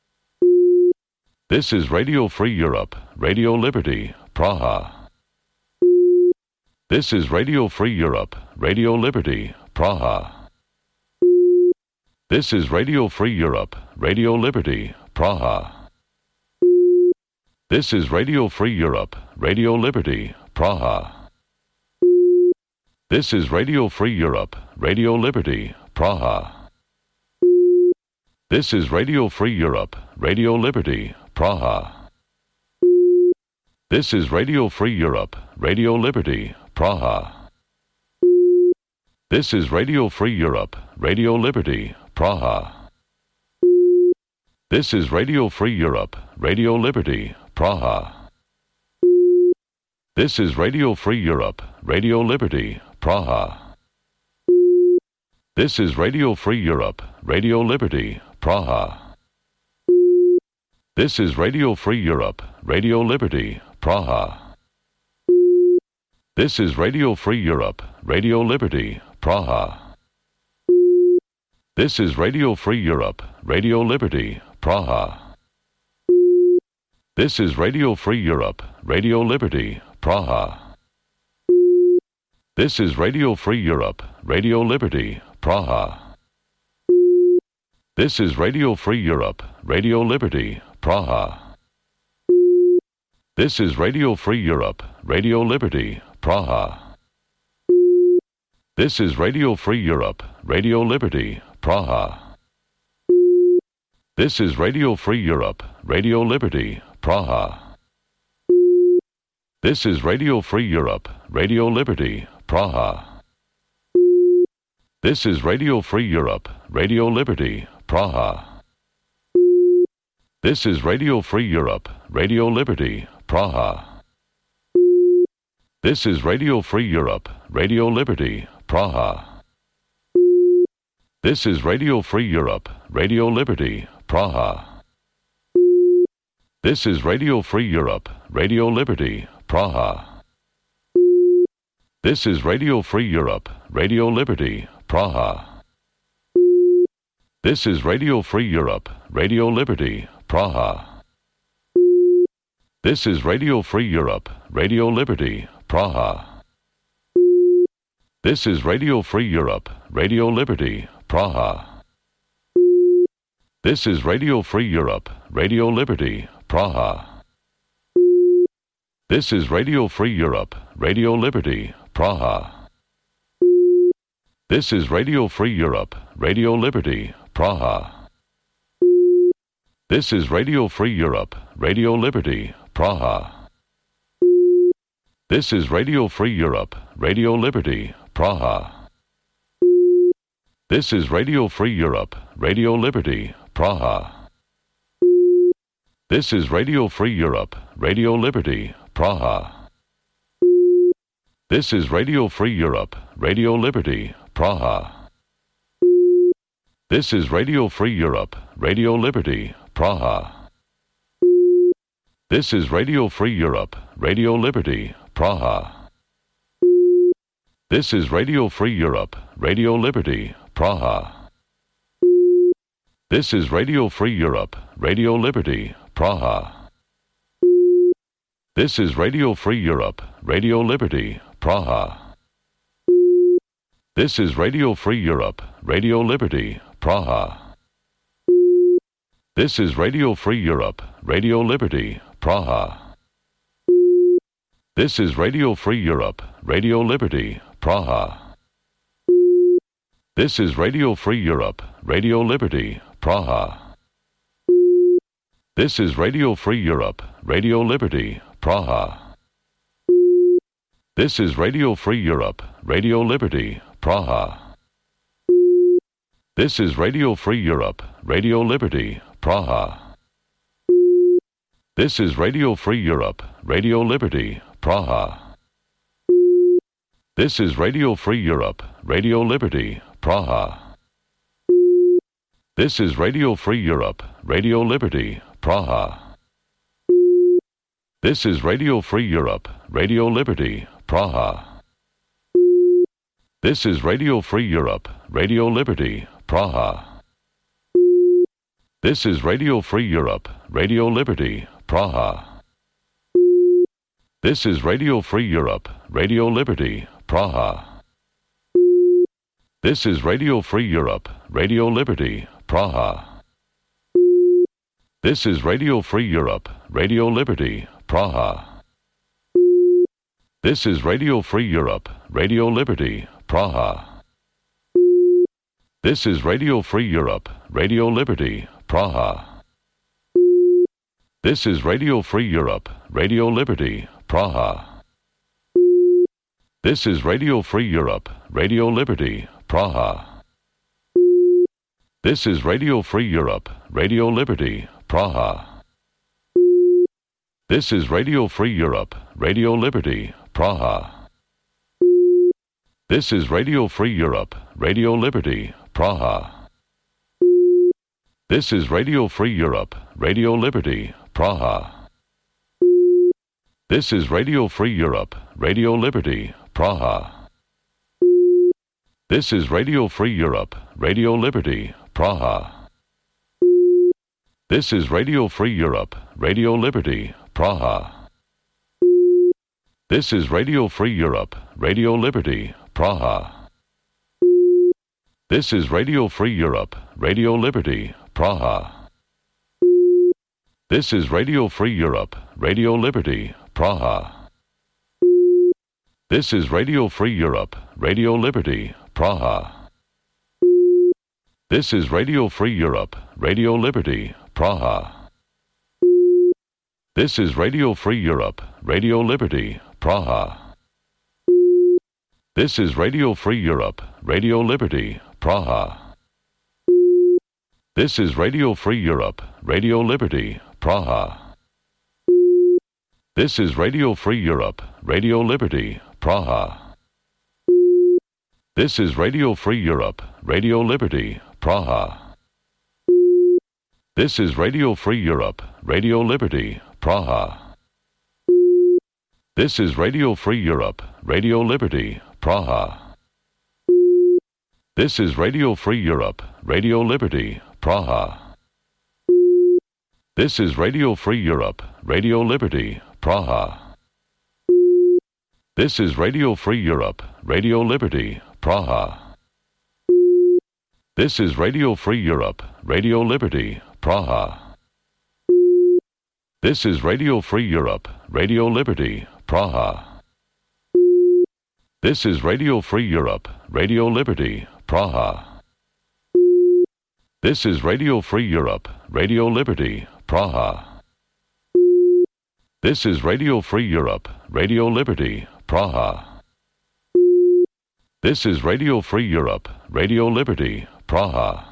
This is Radio Free Europe, Radio Liberty, Praha. This is Radio Free Europe, Radio Liberty, Praha. This is Radio Free Europe, Radio Liberty, Praha. This is Radio Free Europe, Radio Liberty, Praha. This is Radio Free Europe, Radio Liberty, Praha. This is Radio Free Europe, Radio Liberty, Praha. This is Radio Free Europe, Radio Liberty, Praha. This is Radio Free Europe, Radio Liberty, Praha. This is Radio Free Europe, Radio Liberty, Praha. This is Radio Free Europe, Radio Liberty, Praha. This is Radio Free Europe, Radio Liberty, Praha. This is Radio Free Europe, Radio Liberty, Praha. This is Radio Free Europe, Radio Liberty, Praha. This is Radio Free Europe, Radio Liberty, Praha. This is Radio Free Europe, Radio Liberty, Praha. This is Radio Free Europe, Radio Liberty, Praha. This is Radio Free Europe, Radio Liberty, Praha. This is Radio Free Europe, Radio Liberty, Praha. This is Radio Free Europe, Radio Liberty, Praha. This is Radio Free Europe, Radio Liberty, Praha. This is Radio Free Europe, Radio Liberty, Praha. This is Radio Free Europe, Radio Liberty, Praha. This is Radio Free Europe, Radio Liberty, Praha. This is Radio Free Europe, Radio Liberty, Praha. This is Radio Free Europe, Radio Liberty, Praha. This is Radio Free Europe, Radio Liberty, Praha. This is Radio Free Europe, Radio Liberty, Praha. This is Radio Free Europe, Radio Liberty, Praha. This is Radio Free Europe, Radio Liberty, Praha. This is Radio Free Europe, Radio Liberty, Praha. This is Radio Free Europe, Radio Liberty, Praha. This is Radio Free Europe, Radio Liberty, Praha. This is Radio Free Europe, Radio Liberty, Praha. This is Radio Free Europe, Radio Liberty, Praha. This is Radio Free Europe, Radio Liberty, Praha. This is Radio Free Europe, Radio Liberty, Praha. This is Radio Free Europe, Radio Liberty, Praha. This is Radio Free Europe, Radio Liberty, Praha. This is Radio Free Europe, Radio Liberty, Praha. This is Radio Free Europe, Radio Liberty, Praha. This is Radio Free Europe, Radio Liberty, Praha. This is Radio Free Europe, Radio Liberty, Praha. This is Radio Free Europe, Radio Liberty, Praha. This is Radio Free Europe, Radio Liberty, Praha. This is Radio Free Europe, Radio Liberty, Praha. This is Radio Free Europe, Radio Liberty, Praha. This is Radio Free Europe, Radio Liberty, Praha. This is Radio Free Europe, Radio Liberty, Praha. This is Radio Free Europe, Radio Liberty, Praha. This is Radio Free Europe, Radio Liberty, Praha. This is Radio Free Europe, Radio Liberty, Praha. This is Radio Free Europe, Radio Liberty, Praha. This is Radio Free Europe, Radio Liberty, Praha. This is Radio Free Europe, Radio Liberty, Praha. This is Radio Free Europe, Radio Liberty, Praha. This is Radio Free Europe, Radio Liberty, Praha. This is Radio Free Europe, Radio Liberty, Praha. This is Radio Free Europe, Radio Liberty, Praha. This is Radio Free Europe, Radio Liberty, Praha. This is Radio Free Europe, Radio Liberty, Praha. This is Radio Free Europe, Radio Liberty, Praha. This is Radio Free Europe, Radio Liberty, Praha. This is Radio Free Europe, Radio Liberty, Praha. This is Radio Free Europe, Radio Liberty, Praha. This is Radio Free Europe, Radio Liberty, Praha. This is Radio Free Europe, Radio Liberty, Praha. This is Radio Free Europe, Radio Liberty, Praha. This is Radio Free Europe, Radio Liberty, Praha. This is Radio Free Europe, Radio Liberty, Praha. This is Radio Free Europe, Radio Liberty, Praha. This is Radio Free Europe, Radio Liberty, Praha. This is Radio Free Europe, Radio Liberty, Praha. This is Radio Free Europe, Radio Liberty, Praha. This is Radio Free Europe, Radio Liberty, Praha. This is Radio Free Europe, Radio Liberty, Praha. This is Radio Free Europe, Radio Liberty, Praha. This is Radio Free Europe, Radio Liberty, Praha. This is Radio Free Europe, Radio Liberty, Praha. This is Radio Free Europe, Radio Liberty, Praha. This is Radio Free Europe, Radio Liberty, Praha. This is Radio Free Europe, Radio Liberty, Praha. This is Radio Free Europe, Radio Liberty, Praha. This is Radio Free Europe, Radio Liberty, Praha. This is Radio Free Europe, Radio Liberty, Praha. This is Radio Free Europe, Radio Liberty, Praha. This is Radio Free Europe, Radio Liberty, Praha. This is Radio Free Europe, Radio Liberty, Praha. This is Radio Free Europe, Radio Liberty, Praha. This is Radio Free Europe, Radio Liberty, Praha. This is Radio Free Europe, Radio Liberty, Praha. This is Radio Free Europe, Radio Liberty, Praha.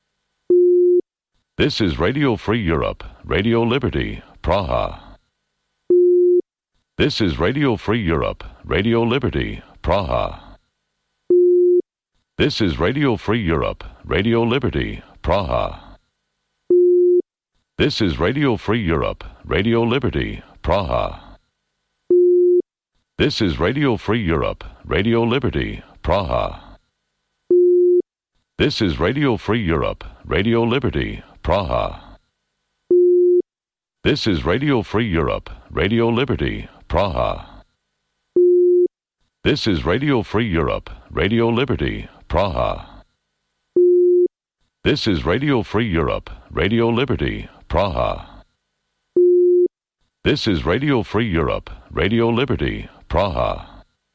This is Radio Free Europe, Radio Liberty, Praha. This is Radio Free Europe, Radio Liberty, Praha. This is Radio Free Europe, Radio Liberty, Praha. This is Radio Free Europe, Radio Liberty, Praha. This is Radio Free Europe, Radio Liberty, Praha. This is Radio Free Europe, Radio Liberty, Praha. This is Radio Free Europe, Radio Liberty, Praha. This is Radio Free Europe, Radio Liberty, Praha. This is Radio Free Europe, Radio Liberty, Praha. This is Radio Free Europe, Radio Liberty, Praha.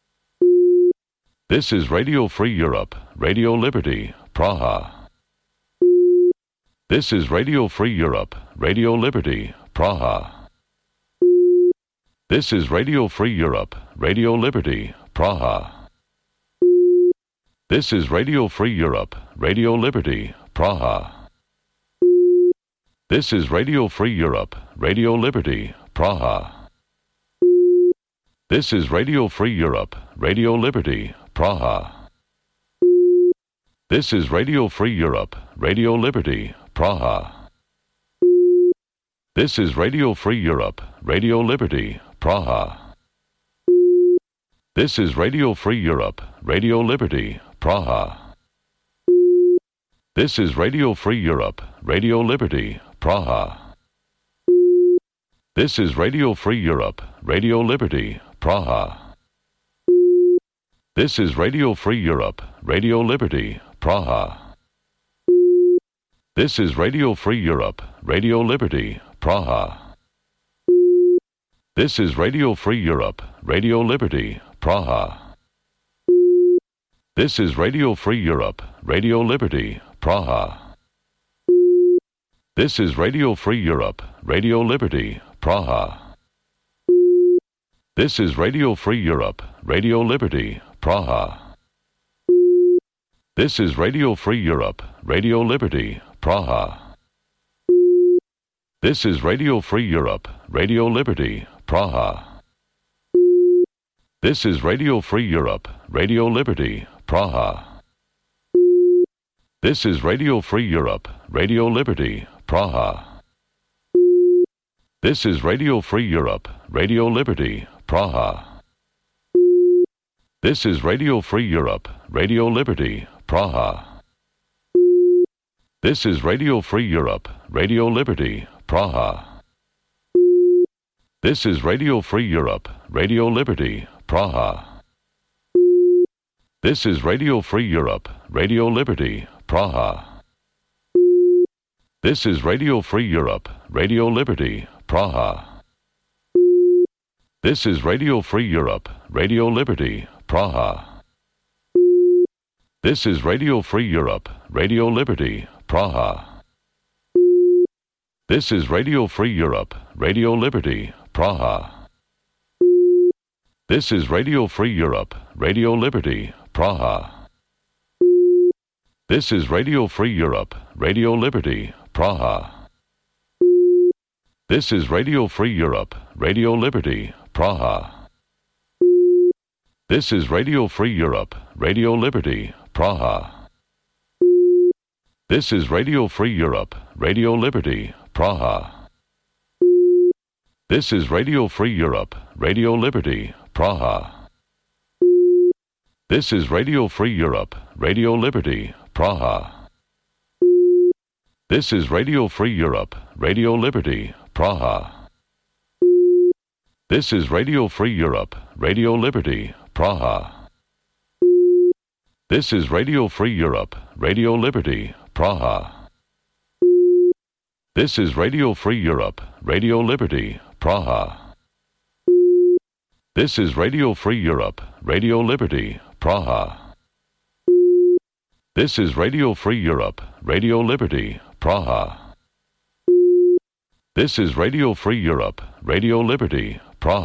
This is Radio Free Europe, Radio Liberty, Praha. This is Radio Free Europe, Radio Liberty, Praha. This is Radio Free Europe, Radio Liberty, Praha. This is Radio Free Europe, Radio Liberty, Praha. This is Radio Free Europe, Radio Liberty, Praha. This is Radio Free Europe, Radio Liberty, Praha. This is Radio Free Europe, Radio Liberty, Praha. This is Radio Free Europe, Radio Liberty, Praha. This is Radio Free Europe, Radio Liberty, Praha. This is Radio Free Europe, Radio Liberty, Praha. This is Radio Free Europe, Radio Liberty, Praha. This is Radio Free Europe, Radio Liberty, Praha. This is Radio Free Europe, Radio Liberty, Praha. This is Radio Free Europe, Radio Liberty, Praha. This is Radio Free Europe, Radio Liberty, Praha. This is Radio Free Europe, Radio Liberty, Praha. This is Radio Free Europe, Radio Liberty, Praha. This is Radio Free Europe, Radio Liberty, Praha. This is Radio Free Europe, Radio Liberty, Praha. This is Radio Free Europe, Radio Liberty, Praha. This is Radio Free Europe, Radio Liberty, Praha. This is Radio Free Europe, Radio Liberty, Praha. This is Radio Free Europe, Radio Liberty, Praha. This is Radio Free Europe, Radio Liberty, Praha. This is Radio Free Europe, Radio Liberty, Praha. This is Radio Free Europe, Radio Liberty, Praha. This is Radio Free Europe, Radio Liberty, Praha. This is Radio Free Europe, Radio Liberty, Praha. This is Radio Free Europe, Radio Liberty, Praha. This is Radio Free Europe, Radio Liberty, Praha. This is Radio Free Europe, Radio Liberty, Praha. This is Radio Free Europe, Radio Liberty, Praha. This is Radio Free Europe, Radio Liberty, Praha. This is Radio Free Europe, Radio Liberty, Praha. This is Radio Free Europe, Radio Liberty, Praha. This is Radio Free Europe, Radio Liberty, Praha. This is Radio Free Europe, Radio Liberty, Praha. This is Radio Free Europe, Radio Liberty, Praha. This is Radio Free Europe, Radio Liberty, Praha. This is Radio Free Europe, Radio Liberty, Praha. This is Radio Free Europe, Radio Liberty, Praha. This is Radio Free Europe, Radio Liberty, Praha. This is Radio Free Europe, Radio Liberty, Praha. This is Radio Free Europe, Radio Liberty,